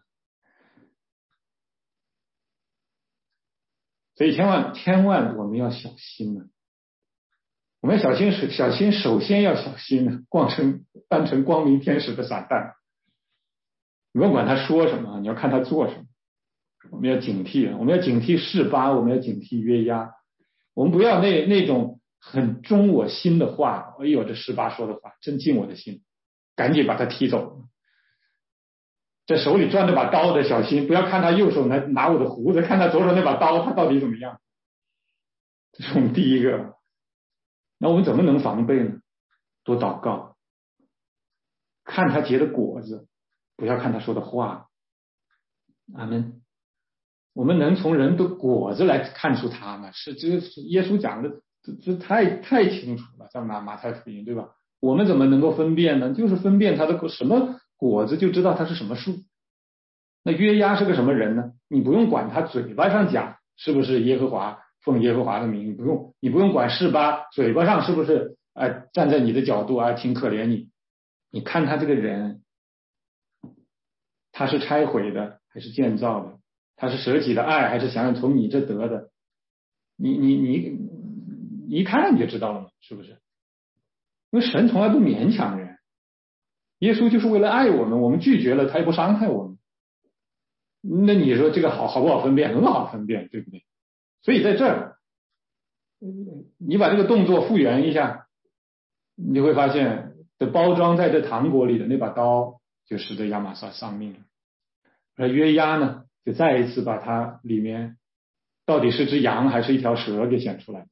所以千万我们要小心呢。我们要小心，首先要小心呢，扮成光明天使的撒旦。你不管他说什么，你要看他做什么。我们要警惕示巴，我们要警惕约押。我们不要那种很中我心的话，哎呦，这示巴说的话真进我的心，赶紧把他踢走。这手里攥着把刀的，小心不要看他右手拿我的胡子，看他左手那把刀，他到底怎么样？这是我们第一个。那我们怎么能防备呢？多祷告，看他结的果子，不要看他说的话。阿们。我们能从人的果子来看出他吗？这耶稣讲的，这太清楚了，在马太福音，对吧？我们怎么能够分辨呢？就是分辨他的什么果子，就知道他是什么树。那约押是个什么人呢？你不用管他嘴巴上讲是不是奉耶和华的名，你不用管示巴嘴巴上是不是站在你的角度挺可怜你。你看他这个人，他是拆毁的还是建造的？他是舍己的爱还是想要从你这得的？你一看你就知道了嘛，是不是？因为神从来不勉强人，耶稣就是为了爱我们，我们拒绝了他也不伤害我们。那你说这个好不好分辨？很好分辨，对不对？所以在这儿，你把这个动作复原一下，你会发现这包装在这糖果里的那把刀就使得亚玛撒丧命了。而约押呢，就再一次把它里面到底是只羊还是一条蛇给显出来。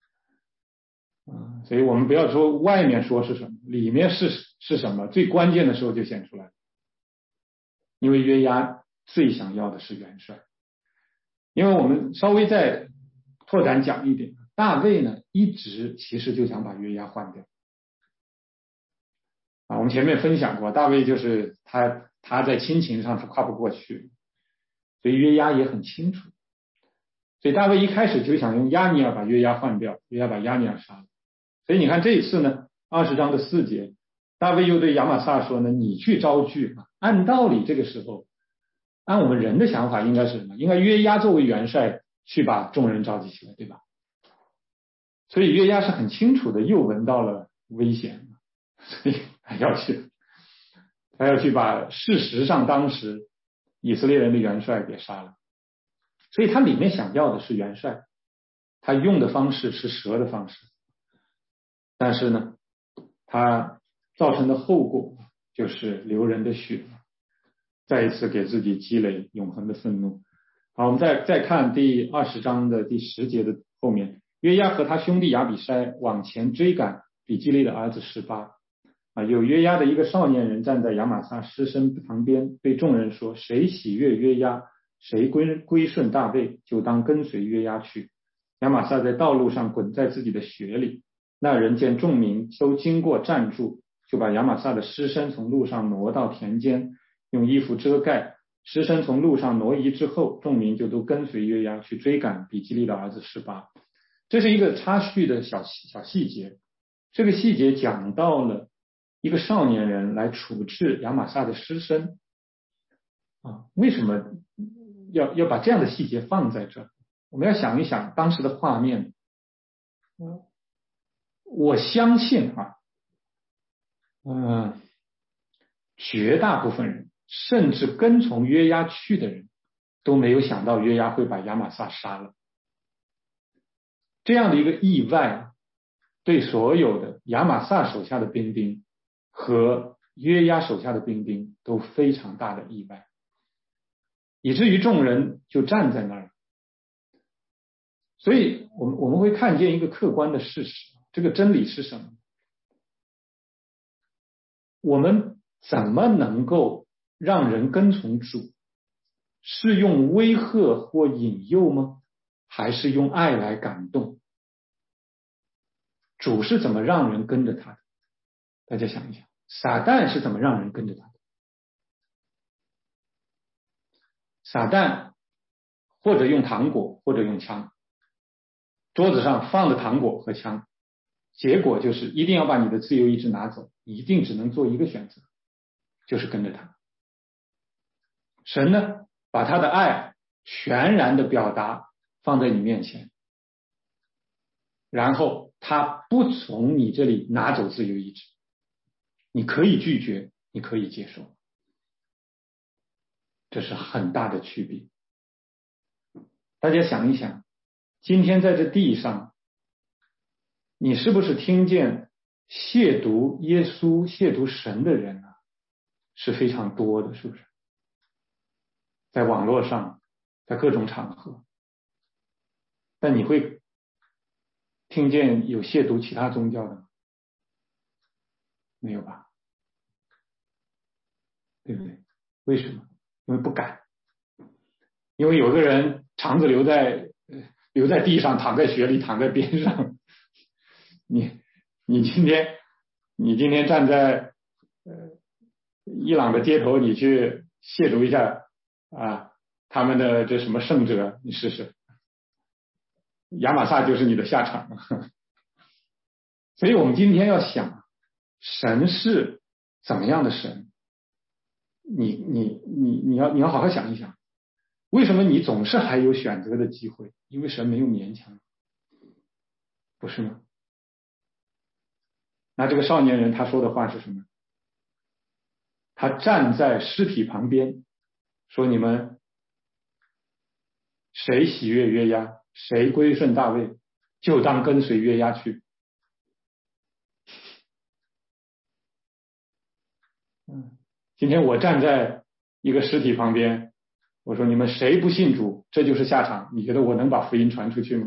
所以我们不要说外面说是什么，里面是什么，最关键的时候就显出来。因为约押最想要的是元帅。因为我们稍微再拓展讲一点，大卫呢一直其实就想把约押换掉。我们前面分享过，大卫就是他在亲情上他跨不过去，所以约押也很清楚。所以大卫一开始就想用亚尼尔把约押换掉，约押把亚尼尔杀了。所以你看这一次呢，20章的4节， 大卫又对亚玛撒说呢，你去招聚。按道理这个时候，按我们人的想法应该是什么？应该约押作为元帅去把众人召集起来，对吧？所以约押是很清楚的又闻到了危险，所以他要去把事实上当时以色列人的元帅给杀了。所以他里面想要的是元帅，他用的方式是蛇的方式，但是呢，他造成的后果就是流人的血，再一次给自己积累永恒的愤怒。好，我们再看第20章的第10节的后面，约押和他兄弟亚比筛往前追赶比基利的儿子示巴。有约押的一个少年人站在亚玛撒尸身旁边，对众人说：谁喜悦约押，谁归顺大卫，就当跟随约押去。亚玛撒在道路上滚在自己的血里。那人见众民都经过站住，就把亚玛撒的尸身从路上挪到田间，用衣服遮盖。尸身从路上挪移之后，众民就都跟随约押去追赶比基利的儿子示巴。这是一个插叙的小细节，这个细节讲到了一个少年人来处置亚玛撒的尸身。为什么要把这样的细节放在这？我们要想一想当时的画面。我相信绝大部分人，甚至跟从约押去的人，都没有想到约押会把亚玛撒杀了。这样的一个意外，对所有的亚玛撒手下的兵丁和约押手下的兵丁都非常大的意外，以至于众人就站在那儿。所以我们会看见一个客观的事实，这个真理是什么？我们怎么能够让人跟从主？是用威吓或引诱吗？还是用爱来感动？主是怎么让人跟着他的？大家想一想，撒旦是怎么让人跟着他的？撒旦或者用糖果，或者用枪，桌子上放着糖果和枪，结果就是一定要把你的自由意志拿走，你一定只能做一个选择，就是跟着他。神呢，把他的爱全然的表达放在你面前，然后他不从你这里拿走自由意志，你可以拒绝，你可以接受，这是很大的区别。大家想一想，今天在这地上，你是不是听见亵渎耶稣、亵渎神的人呢？是非常多的，是不是？在网络上，在各种场合，但你会听见有亵渎其他宗教的吗？没有吧？对不对？为什么？因为不敢，因为有个人肠子留在地上，躺在雪里，躺在边上。你今天站在伊朗的街头，你去亵渎一下他们的这什么圣者，你试试，亚玛撒就是你的下场。所以我们今天要想，神是怎么样的神？你要好好想一想，为什么你总是还有选择的机会？因为神没有勉强，不是吗？那这个少年人他说的话是什么？他站在尸体旁边说：你们谁喜悦约押，谁归顺大卫，就当跟随约押去。今天我站在一个尸体旁边，我说你们谁不信主，这就是下场。你觉得我能把福音传出去吗？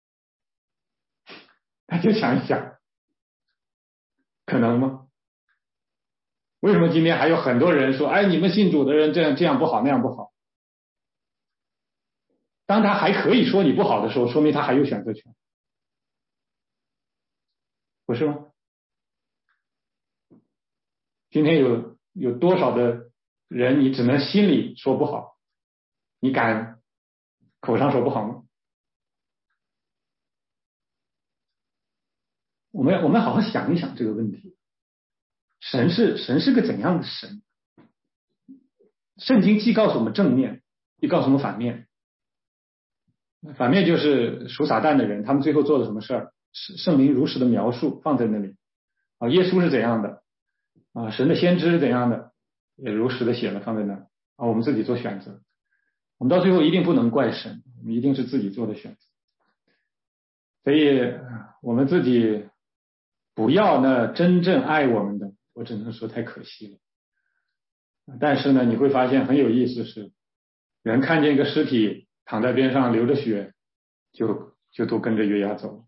大家想一想，可能吗？为什么今天还有很多人说，哎，你们信主的人这样不好，那样不好？当他还可以说你不好的时候，说明他还有选择权，不是吗？今天有多少的人，你只能心里说不好，你敢口上说不好吗？我们好好想一想这个问题。 神是个怎样的神？圣经既告诉我们正面，又告诉我们反面。反面就是属撒旦的人，他们最后做了什么事儿？圣灵如实的描述放在那里啊，耶稣是怎样的啊，神的先知是怎样的，也如实的写了放在那啊，我们自己做选择。我们到最后一定不能怪神，我们一定是自己做的选择。所以我们自己不要呢真正爱我们的，我只能说太可惜了。但是呢，你会发现很有意思是，人看见一个尸体躺在边上流着血，就都跟着约押走。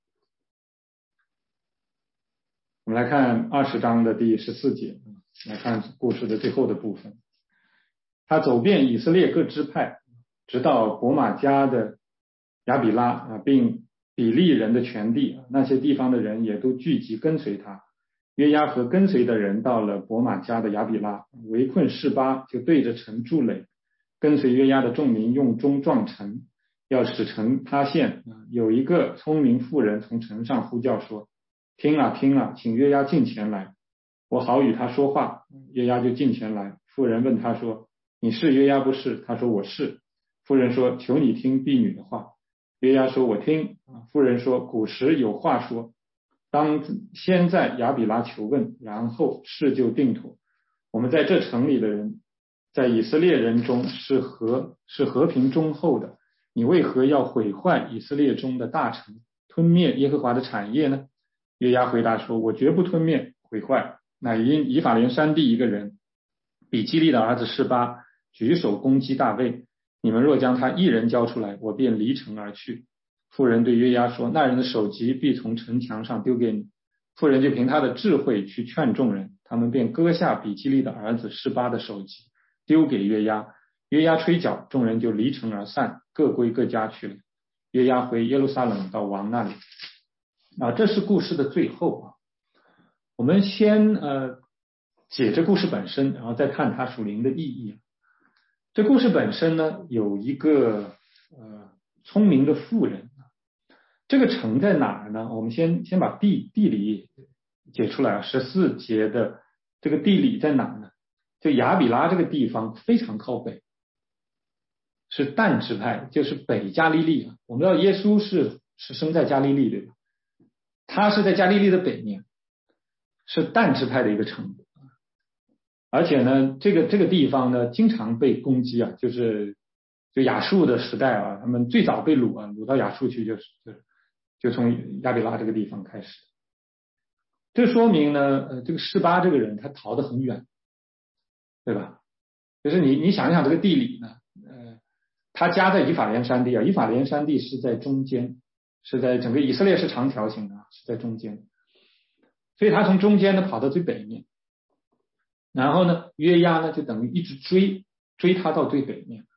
我们来看20章的第14节，来看故事的最后的部分。他走遍以色列各支派，直到伯玛迦的亚比拉并比利人的全地，那些地方的人也都聚集跟随他。约押和跟随的人到了伯玛迦的亚比拉，围困示巴，就对着城筑垒。跟随约押的众民用钟撞城，要使城塌陷。有一个聪明妇人从城上呼叫说：听啊听啊，请约押近前来，我好与他说话。约押就近前来，妇人问他说：你是约押不是？他说我是。妇人说：求你听婢女的话。约押说：我听。妇人说：古时有话说，当先在亚比拉求问，然后事就定妥。我们在这城里的人，在以色列人中是和平忠厚的，你为何要毁坏以色列中的大城，吞灭耶和华的产业呢？约押回答说：我绝不吞灭毁坏，乃因以法莲山地一个人比基利的儿子示巴举手攻击大卫，你们若将他一人交出来，我便离城而去。妇人对约押说：那人的首级必从城墙上丢给你。妇人就凭他的智慧去劝众人，他们便割下比基利的儿子示巴的首级丢给约押。约押吹角，众人就离城而散，各归各家去了。约押回耶路撒冷到王那里。这是故事的最后。我们先解这故事本身，然后再看它属灵的意义。这故事本身呢，有一个聪明的妇人。这个城在哪儿呢？我们先把地理解出来。14节的这个地理在哪儿呢？就亚比拉这个地方非常靠北，是但支派，就是北加利利。我们知道耶稣是生在加利利，对吧？他是在加利利的北面，是但支派的一个城。而且呢，这个地方呢，经常被攻击啊，就亚述的时代啊，他们最早被掳到亚述去，就从亚比拉这个地方开始。这说明呢，这个示巴这个人他逃得很远，对吧？就是你想一想这个地理呢，他家在以法莲山地啊，以法莲山地是在中间，是在整个以色列是长条形的，是在中间，所以他从中间呢跑到最北面，然后呢，约押呢就等于一直追他到最北面，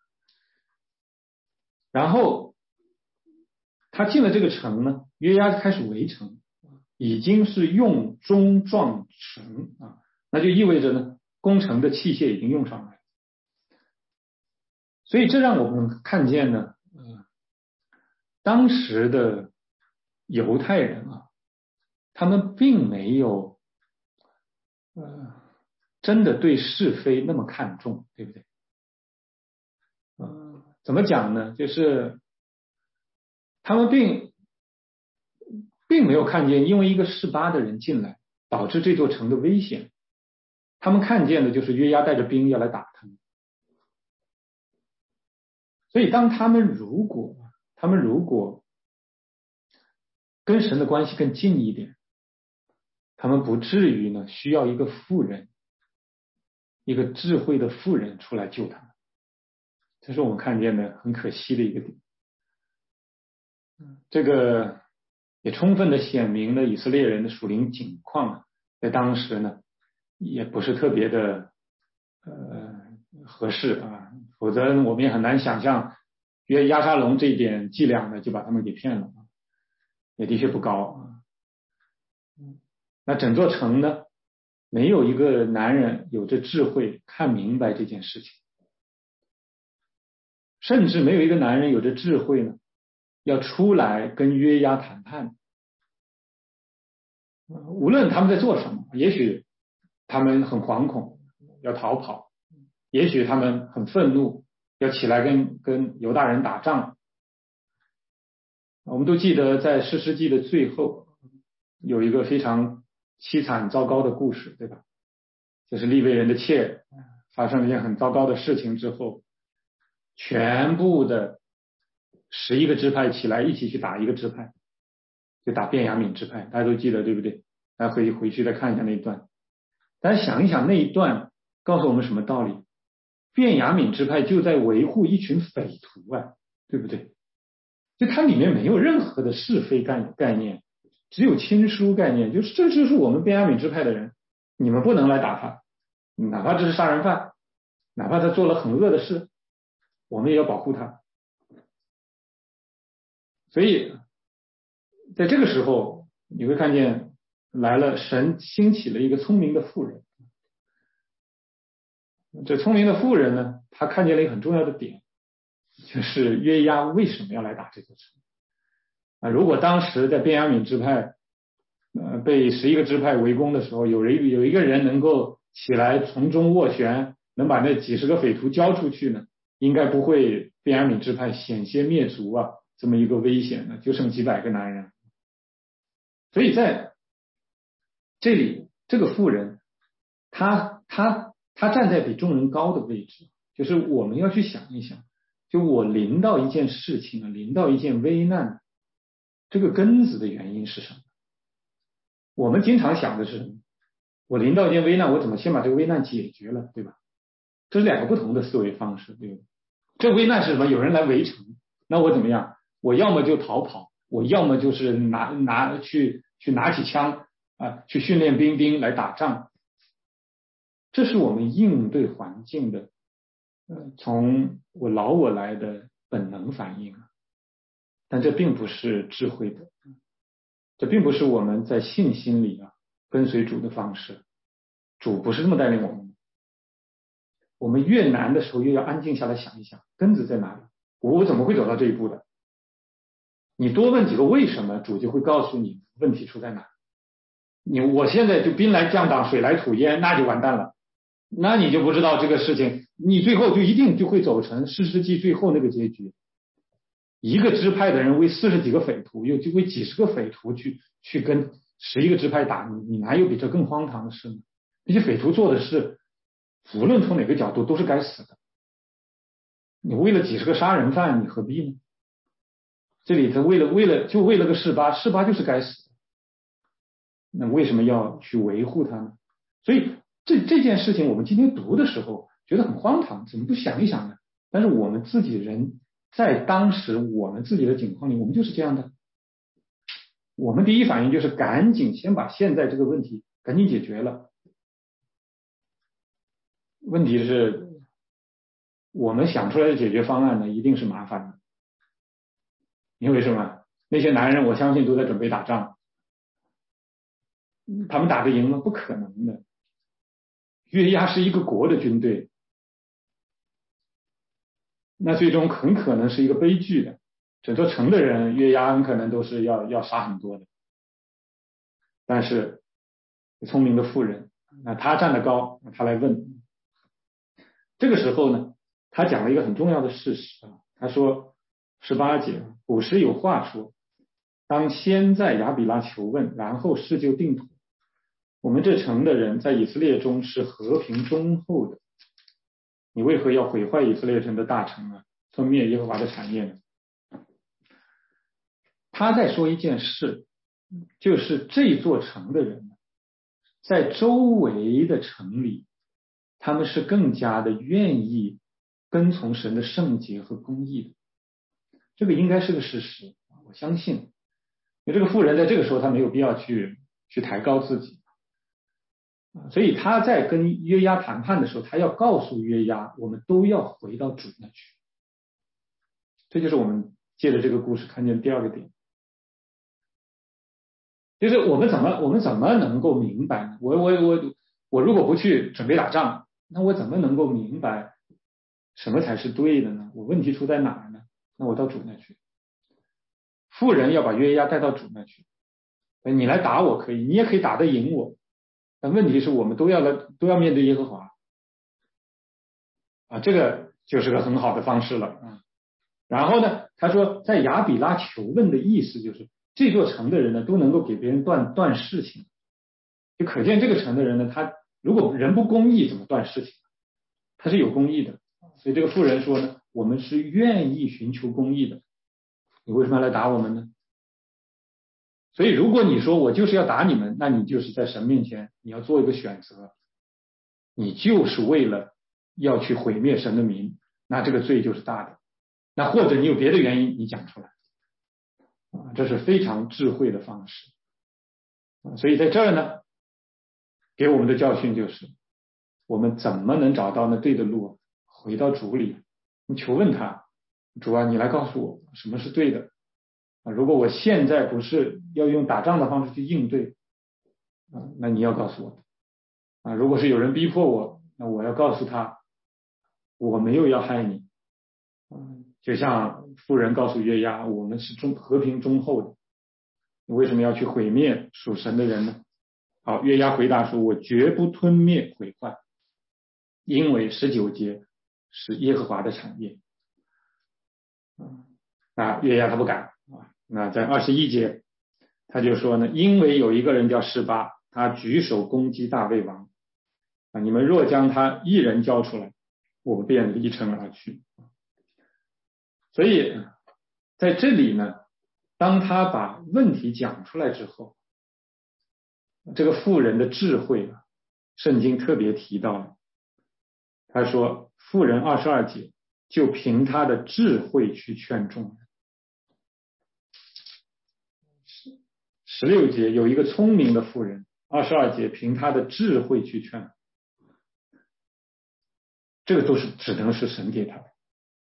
然后他进了这个城呢，约押开始围城，已经是用钟撞城啊，那就意味着呢，攻城的器械已经用上来。所以这让我们看见呢，当时的犹太人啊，他们并没有真的对是非那么看重，对不对？怎么讲呢？就是他们并没有看见因为一个示巴的人进来导致这座城的危险，他们看见的就是约押带着兵要来打他们。所以当他们如果跟神的关系更近一点，他们不至于呢需要一个妇人，一个智慧的妇人出来救他们。这是我们看见的很可惜的一个点。这个也充分的显明了以色列人的属灵境况，在当时呢也不是特别的合适啊，否则我们也很难想象约押沙龙这一点伎俩呢就把他们给骗了，也的确不高啊。那整座城呢，没有一个男人有着智慧看明白这件事情，甚至没有一个男人有着智慧呢要出来跟约押谈判。无论他们在做什么，也许他们很惶恐，要逃跑，也许他们很愤怒，要起来跟犹大人打仗。我们都记得在士师记的最后有一个非常凄惨糟糕的故事，对吧？就是利未人的妾发生了一件很糟糕的事情之后，全部的11个支派起来一起去打一个支派，就打便雅悯支派，大家都记得对不对？大家可以回去再看一下那一段。大家想一想那一段告诉我们什么道理？便雅悯支派就在维护一群匪徒啊，对不对？就它里面没有任何的是非概念，只有亲疏概念，就是这就是我们便雅悯支派的人，你们不能来打他，哪怕这是杀人犯，哪怕他做了很恶的事，我们也要保护他。所以在这个时候你会看见来了神兴起了一个聪明的妇人，这聪明的妇人呢，她看见了一个很重要的点，就是约押为什么要来打这座城。如果当时在便雅悯支派被11个支派围攻的时候，有一个人能够起来从中斡旋，能把那几十个匪徒交出去呢，应该不会便雅悯支派险些灭族啊，这么一个危险呢，就剩几百个男人。所以在这里这个妇人她站在比众人高的位置，就是我们要去想一想，就我临到一件事情，临到一件危难，这个根子的原因是什么？我们经常想的是什么？我临到一件危难，我怎么先把这个危难解决了，对吧？这是两个不同的思维方式，对吧？这危难是什么？有人来围城，那我怎么样？我要么就逃跑，我要么就是去拿起枪去训练兵来打仗。这是我们应对环境的从我老我来的本能反应，但这并不是智慧的，这并不是我们在信心里跟随主的方式。主不是这么带领我们的。我们越难的时候越要安静下来想一想，根子在哪里？我怎么会走到这一步的？你多问几个为什么，主就会告诉你问题出在哪。我现在就兵来将挡，水来土掩，那就完蛋了。那你就不知道这个事情，你最后就一定就会走成士师记最后那个结局。一个支派的人为40几个匪徒，又就为几十个匪徒去跟11个支派打，你哪有比这更荒唐的事呢？那些匪徒做的事，无论从哪个角度都是该死的。你为了几十个杀人犯，你何必呢？这里他为了个示巴就是该死的，那为什么要去维护他呢？所以这件事情我们今天读的时候觉得很荒唐，怎么不想一想呢？但是我们自己人在当时我们自己的境况里，我们就是这样的。我们第一反应就是赶紧先把现在这个问题赶紧解决了。问题是我们想出来的解决方案呢，一定是麻烦的。因为什么？那些男人我相信都在准备打仗，他们打得赢吗？不可能的。约押是一个国的军队，那最终很可能是一个悲剧的。整座城的人，约押很可能都是要杀很多的。但是聪明的妇人，那他站得高，他来问。这个时候呢，他讲了一个很重要的事实他说18节，古时有话说，当先在亚比拉求问，然后事就定妥。我们这城的人在以色列中是和平忠厚的，你为何要毁坏以色列城的大城呢？吞灭耶和华的产业呢？他在说一件事，就是这座城的人在周围的城里，他们是更加的愿意跟从神的圣洁和公义的。这个应该是个事实，我相信。因为这个妇人在这个时候他没有必要去抬高自己，所以他在跟约押谈判的时候，他要告诉约押，我们都要回到主那去。这就是我们借着这个故事看见第二个点，就是我们怎么能够明白呢？我如果不去准备打仗，那我怎么能够明白什么才是对的呢？我问题出在哪儿呢？那我到主那去。妇人要把约押带到主那去，你来打我可以，你也可以打得赢我， 但问题是我们都要面对耶和华啊，这个就是个很好的方式了啊。然后呢，他说在亚比拉求问的意思就是这座城的人呢都能够给别人断事情，就可见这个城的人呢，他如果人不公义怎么断事情？他是有公义的。所以这个妇人说呢，我们是愿意寻求公义的，你为什么要来打我们呢？所以如果你说我就是要打你们，那你就是在神面前你要做一个选择，你就是为了要去毁灭神的名，那这个罪就是大的。那或者你有别的原因，你讲出来啊，这是非常智慧的方式啊。所以在这儿呢，给我们的教训就是，我们怎么能找到那对的路，回到主里，你求问他，主啊，你来告诉我什么是对的啊？如果我现在不是要用打仗的方式去应对啊，那你要告诉我啊。如果是有人逼迫我，那我要告诉他，我没有要害你。就像妇人告诉约押，我们是和平忠厚的，你为什么要去毁灭属神的人呢？好，约押回答说，我绝不吞灭毁坏，因为19节是耶和华的产业。啊，约押他不敢啊。那在21节他就说呢，因为有一个人叫示巴，他举手攻击大卫王啊，你们若将他一人交出来，我便离城而去。所以在这里呢，当他把问题讲出来之后，这个妇人的智慧啊，圣经特别提到了。他说妇人22节就凭他的智慧去劝众人。16节有一个聪明的妇人，22节凭他的智慧去劝，这个都是只能是神给他的。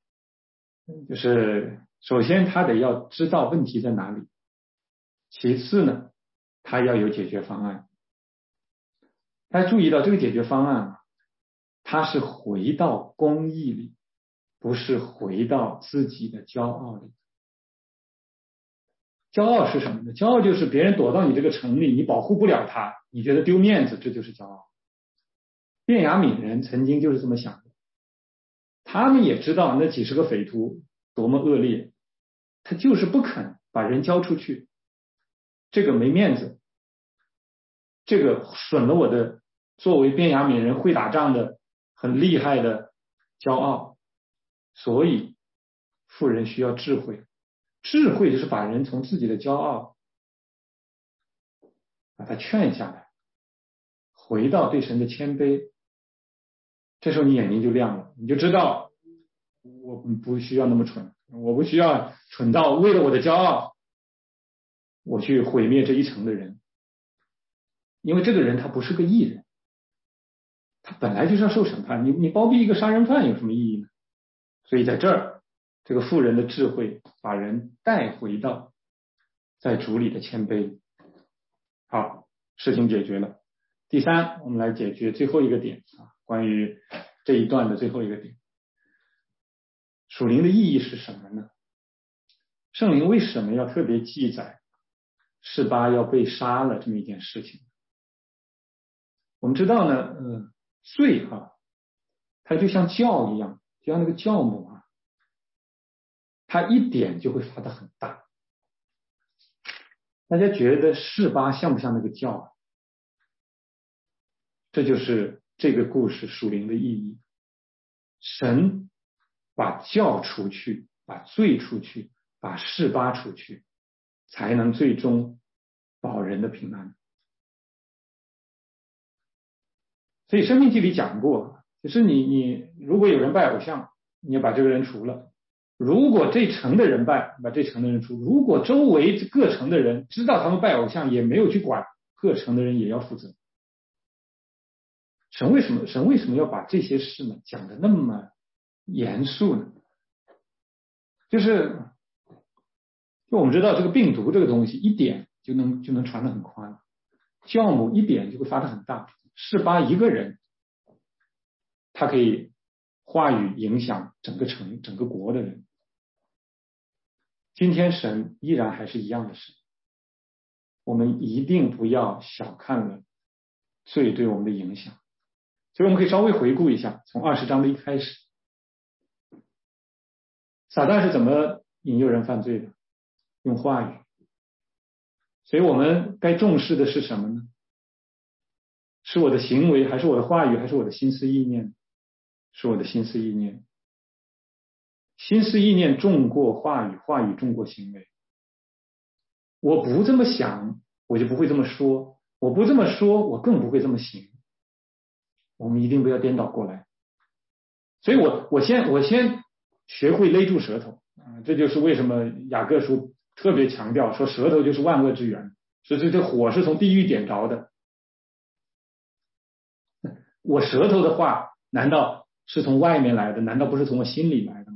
就是首先他得要知道问题在哪里，其次呢他要有解决方案。大家注意到这个解决方案啊，他是回到公义里，不是回到自己的骄傲里。骄傲是什么呢？骄傲就是别人躲到你这个城里，你保护不了他，你觉得丢面子，这就是骄傲。便雅悯人曾经就是这么想的，他们也知道那几十个匪徒多么恶劣，他就是不肯把人交出去，这个没面子，这个损了我的作为便雅悯人会打仗的很厉害的骄傲。所以妇人需要智慧，智慧就是把人从自己的骄傲把他劝下来，回到对神的谦卑。这时候你眼睛就亮了，你就知道我不需要那么蠢，我不需要蠢到为了我的骄傲我去毁灭这一城的人，因为这个人他不是个义人，他本来就是要受审判，你包庇一个杀人犯有什么意义呢？所以在这儿这个妇人的智慧把人带回到在主里的谦卑。好，事情解决了。第三，我们来解决最后一个点啊，关于这一段的最后一个点，属灵的意义是什么呢？圣灵为什么要特别记载示巴要被杀了这么一件事情？我们知道呢，罪它就像酵一样，就像那个酵母啊，它一点就会发得很大。大家觉得示巴像不像那个酵啊？这就是这个故事属灵的意义。神把酵除去，把罪除去，把示巴除去，才能最终保人的平安。所以生命记里讲过，就是你如果有人拜偶像，你要把这个人除了。如果这城的人拜，把这城的人除；如果周围各城的人知道他们拜偶像，也没有去管，各城的人也要负责。神为什么要把这些事呢讲得那么严肃呢？就我们知道这个病毒这个东西一点就能传得很宽，酵母一点就会发得很大。示巴一个人，他可以话语影响整个城、整个国的人。今天神依然还是一样的事，我们一定不要小看了罪对我们的影响。所以我们可以稍微回顾一下，从20章的一开始，撒旦是怎么引诱人犯罪的？用话语。所以我们该重视的是什么呢？是我的行为，还是我的话语，还是我的心思意念？是我的心思意念。心思意念重过话语，话语重过行为。我不这么想，我就不会这么说；我不这么说，我更不会这么行。我们一定不要颠倒过来。所以我先学会勒住舌头啊，这就是为什么雅各书特别强调说舌头就是万恶之源，所以这火是从地狱点着的。我舌头的话，难道是从外面来的？难道不是从我心里来的吗？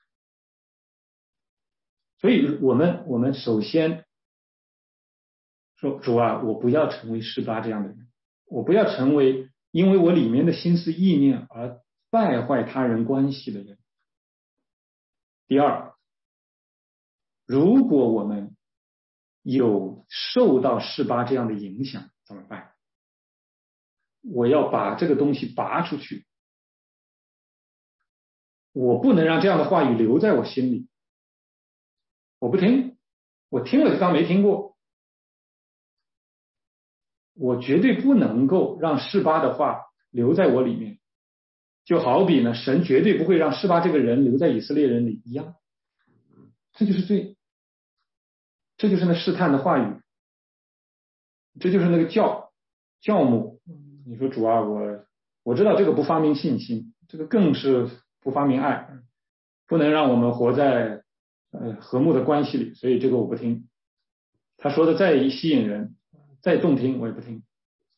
所以我们首先说，主啊，我不要成为18这样的人，我不要成为因为我里面的心思意念而败坏他人关系的人。第二，如果我们有受到18这样的影响怎么办？我要把这个东西拔出去，我不能让这样的话语留在我心里。我不听，我听了就当没听过。我绝对不能够让18的话留在我里面，就好比呢，神绝对不会让18这个人留在以色列人里一样。这就是罪，这就是那试探的话语，这就是那个教母。你说主啊，我知道这个不发明信心，这个更是不发明爱，不能让我们活在和睦的关系里，所以这个我不听。他说的再吸引人，再动听，我也不听。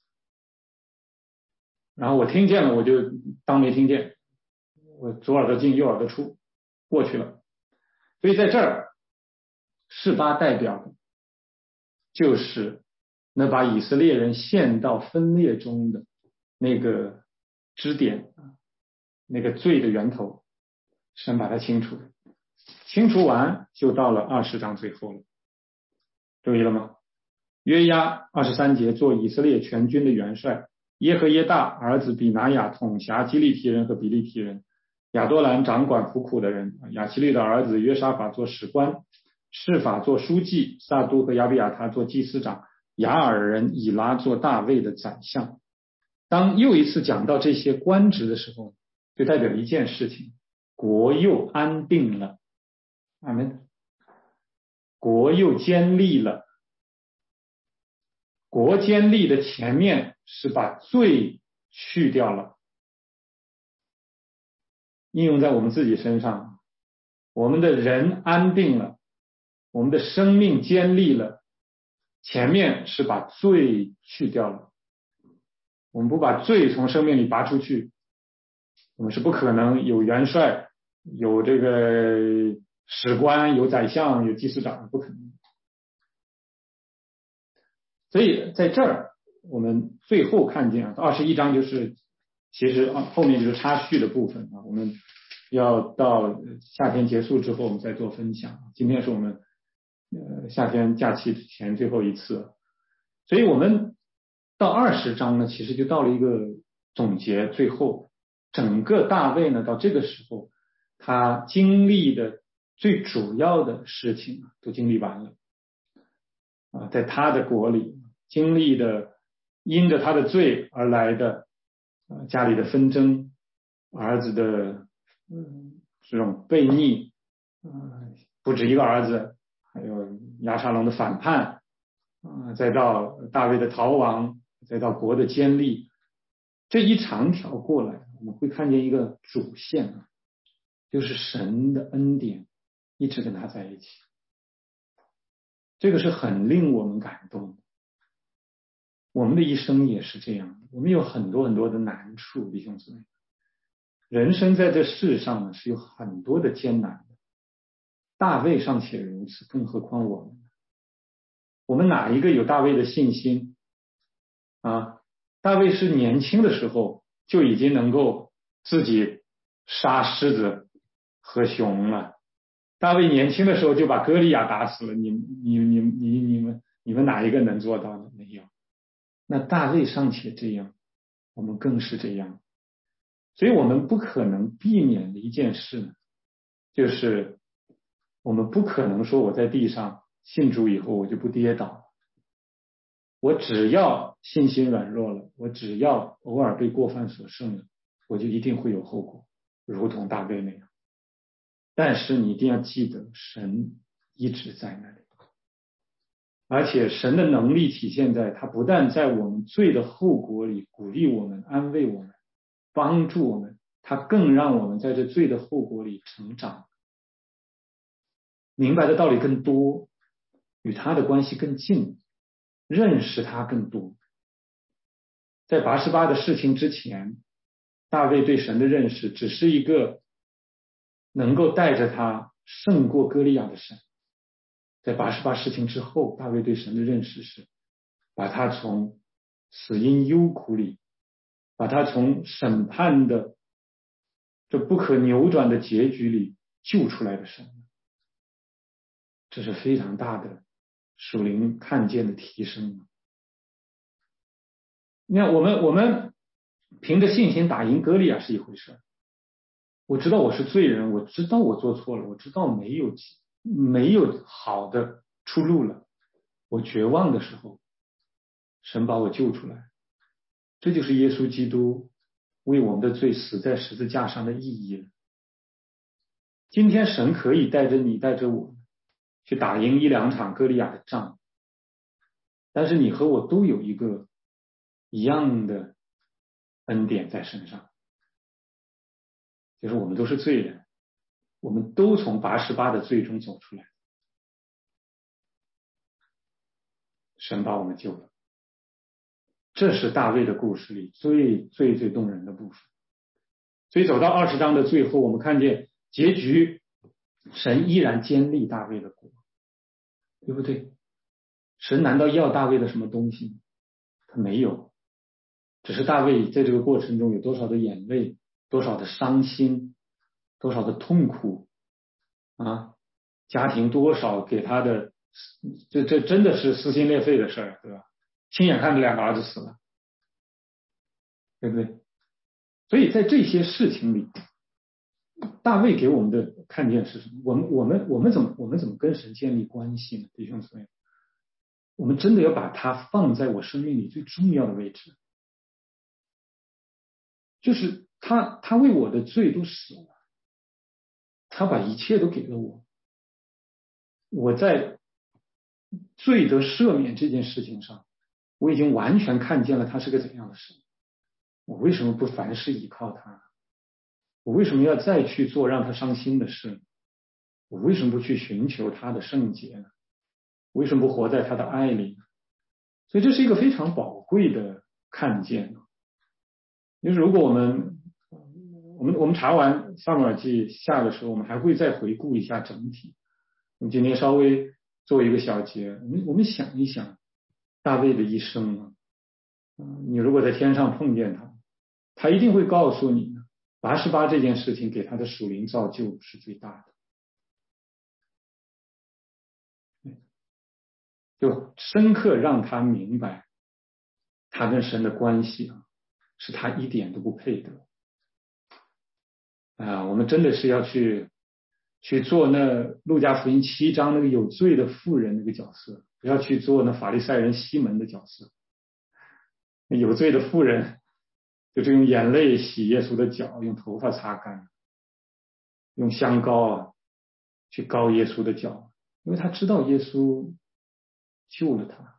然后我听见了，我就当没听见，我左耳朵进右耳朵出，过去了。所以在这儿，18代表的就是那把以色列人陷到分裂中的那个支点，那个罪的源头，神把它清除，清除完就到了20章最后了，注意了吗？约押23节做以色列全军的元帅，耶和耶大儿子比拿雅统辖基利提人和比利提人，亚多兰掌管仆苦的人，亚希律的儿子约沙法做史官，示法做书记，撒都和亚比亚他做祭司长，雅尔人以拉做大卫的宰相。当又一次讲到这些官职的时候，就代表一件事情，国又安定了，阿们，国又坚立了。国坚立的前面是把罪去掉了，应用在我们自己身上，我们的人安定了，我们的生命坚立了，前面是把罪去掉了。我们不把罪从生命里拔出去，我们是不可能有元帅，有这个史官，有宰相，有祭司长，不可能。所以在这儿我们最后看见21章就是其实后面就是插叙的部分啊，我们要到夏天结束之后我们再做分享。今天是我们夏天假期前最后一次，所以我们到20章呢，其实就到了一个总结，最后整个大卫呢到这个时候他经历的最主要的事情都经历完了啊，在他的国里经历的因着他的罪而来的家里的纷争，儿子的这种悖逆，不止一个儿子，还有亚沙龙的反叛，再到大卫的逃亡，再到国的坚立，这一长条过来，我们会看见一个主线，就是神的恩典一直跟他在一起，这个是很令我们感动的。我们的一生也是这样，我们有很多很多的难处，弟兄姊妹，人生在这世上呢是有很多的艰难的，大卫尚且如此，更何况我们？我们哪一个有大卫的信心啊？大卫是年轻的时候就已经能够自己杀狮子和熊了，大卫年轻的时候就把歌利亚打死了，你们哪一个能做到呢？没有。 那大卫尚且这样，我们更是这样。所以我们不可能避免的一件事，就是我们不可能说我在地上信主以后我就不跌倒，我只要信心软弱了，我只要偶尔被过犯所胜了，我就一定会有后果，如同大卫那样。但是你一定要记得，神一直在那里，而且神的能力体现在他不但在我们罪的后果里鼓励我们、安慰我们、帮助我们，他更让我们在这罪的后果里成长，明白的道理更多，与他的关系更近，认识他更多。在拔示巴的事情之前，大卫对神的认识只是一个能够带着他胜过歌利亚的神。在拔示巴事情之后，大卫对神的认识是把他从死因幽谷里，把他从审判的这不可扭转的结局里救出来的神。这是非常大的属灵看见的提升。你看，我们凭着信心打赢歌利亚是一回事，我知道我是罪人，我知道我做错了，我知道没有好的出路了，我绝望的时候，神把我救出来，这就是耶稣基督为我们的罪死在十字架上的意义了。今天神可以带着你带着我去打赢一两场歌利亚的仗，但是你和我都有一个一样的恩典在身上，就是我们都是罪人，我们都从拔示巴的罪中走出来，神把我们救了。这是大卫的故事里最动人的部分。所以走到20章的最后，我们看见结局，神依然坚立大卫的国，对不对？神难道要大卫的什么东西？他没有，只是大卫在这个过程中有多少的眼泪，多少的伤心，多少的痛苦啊！家庭多少给他的，这真的是撕心裂肺的事儿，对吧？亲眼看着2个儿子死了，对不对？所以在这些事情里，大卫给我们的看见是什么？我们怎么跟神建立关系呢？弟兄姊妹，我们真的要把它放在我生命里最重要的位置，就是他为我的罪都死了，他把一切都给了我，我在罪得赦免这件事情上，我已经完全看见了他是个怎样的神。我为什么不凡事依靠他？我为什么要再去做让他伤心的事？我为什么不去寻求他的圣洁呢？为什么不活在他的爱里呢？所以这是一个非常宝贵的看见。就是如果我们查完撒母耳记下的时候，我们还会再回顾一下整体。我们今天稍微做一个小结，我们想一想大卫的一生啊，你如果在天上碰见他，他一定会告诉你，拔示巴这件事情给他的属灵造就是最大的，就深刻让他明白他跟神的关系啊，是他一点都不配的。我们真的是要去做那路加福音7章那个有罪的妇人那个角色，不要去做那法利赛人西门的角色。有罪的妇人就是用眼泪洗耶稣的脚，用头发擦干，用香膏去膏耶稣的脚，因为他知道耶稣救了他，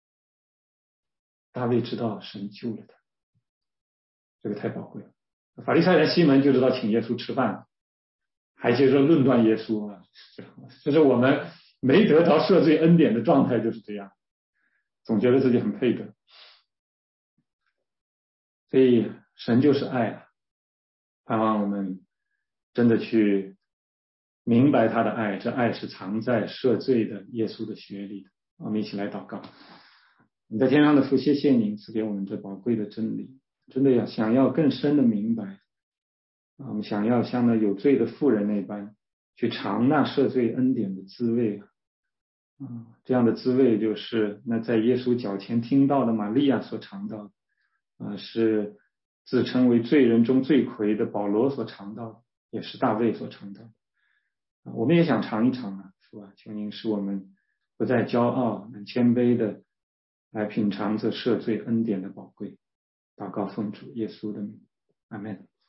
大卫知道神救了他，这个太宝贵了。法利赛人西门就知道请耶稣吃饭，还接着论断耶稣啊，就是我们没得到赦罪恩典的状态就是这样，总觉得自己很配得。所以神就是爱啊，盼望我们真的去明白他的爱，这爱是藏在赦罪的耶稣的血里的。我们一起来祷告。你在天上的父，谢谢你赐给我们这宝贵的真理，真的想要更深的明白，我们想要像那有罪的妇人那般去尝那赦罪恩典的滋味。 这样的滋味就是那在耶稣脚前听到的玛利亚所尝到的，是自称为罪人中罪魁的保罗所尝到的，也是大卫所尝到的。我们也想尝一尝啊，是吧？求您使我们不再骄傲，能谦卑的来品尝这赦罪恩典的宝贵。祷告奉主耶稣的名，阿们。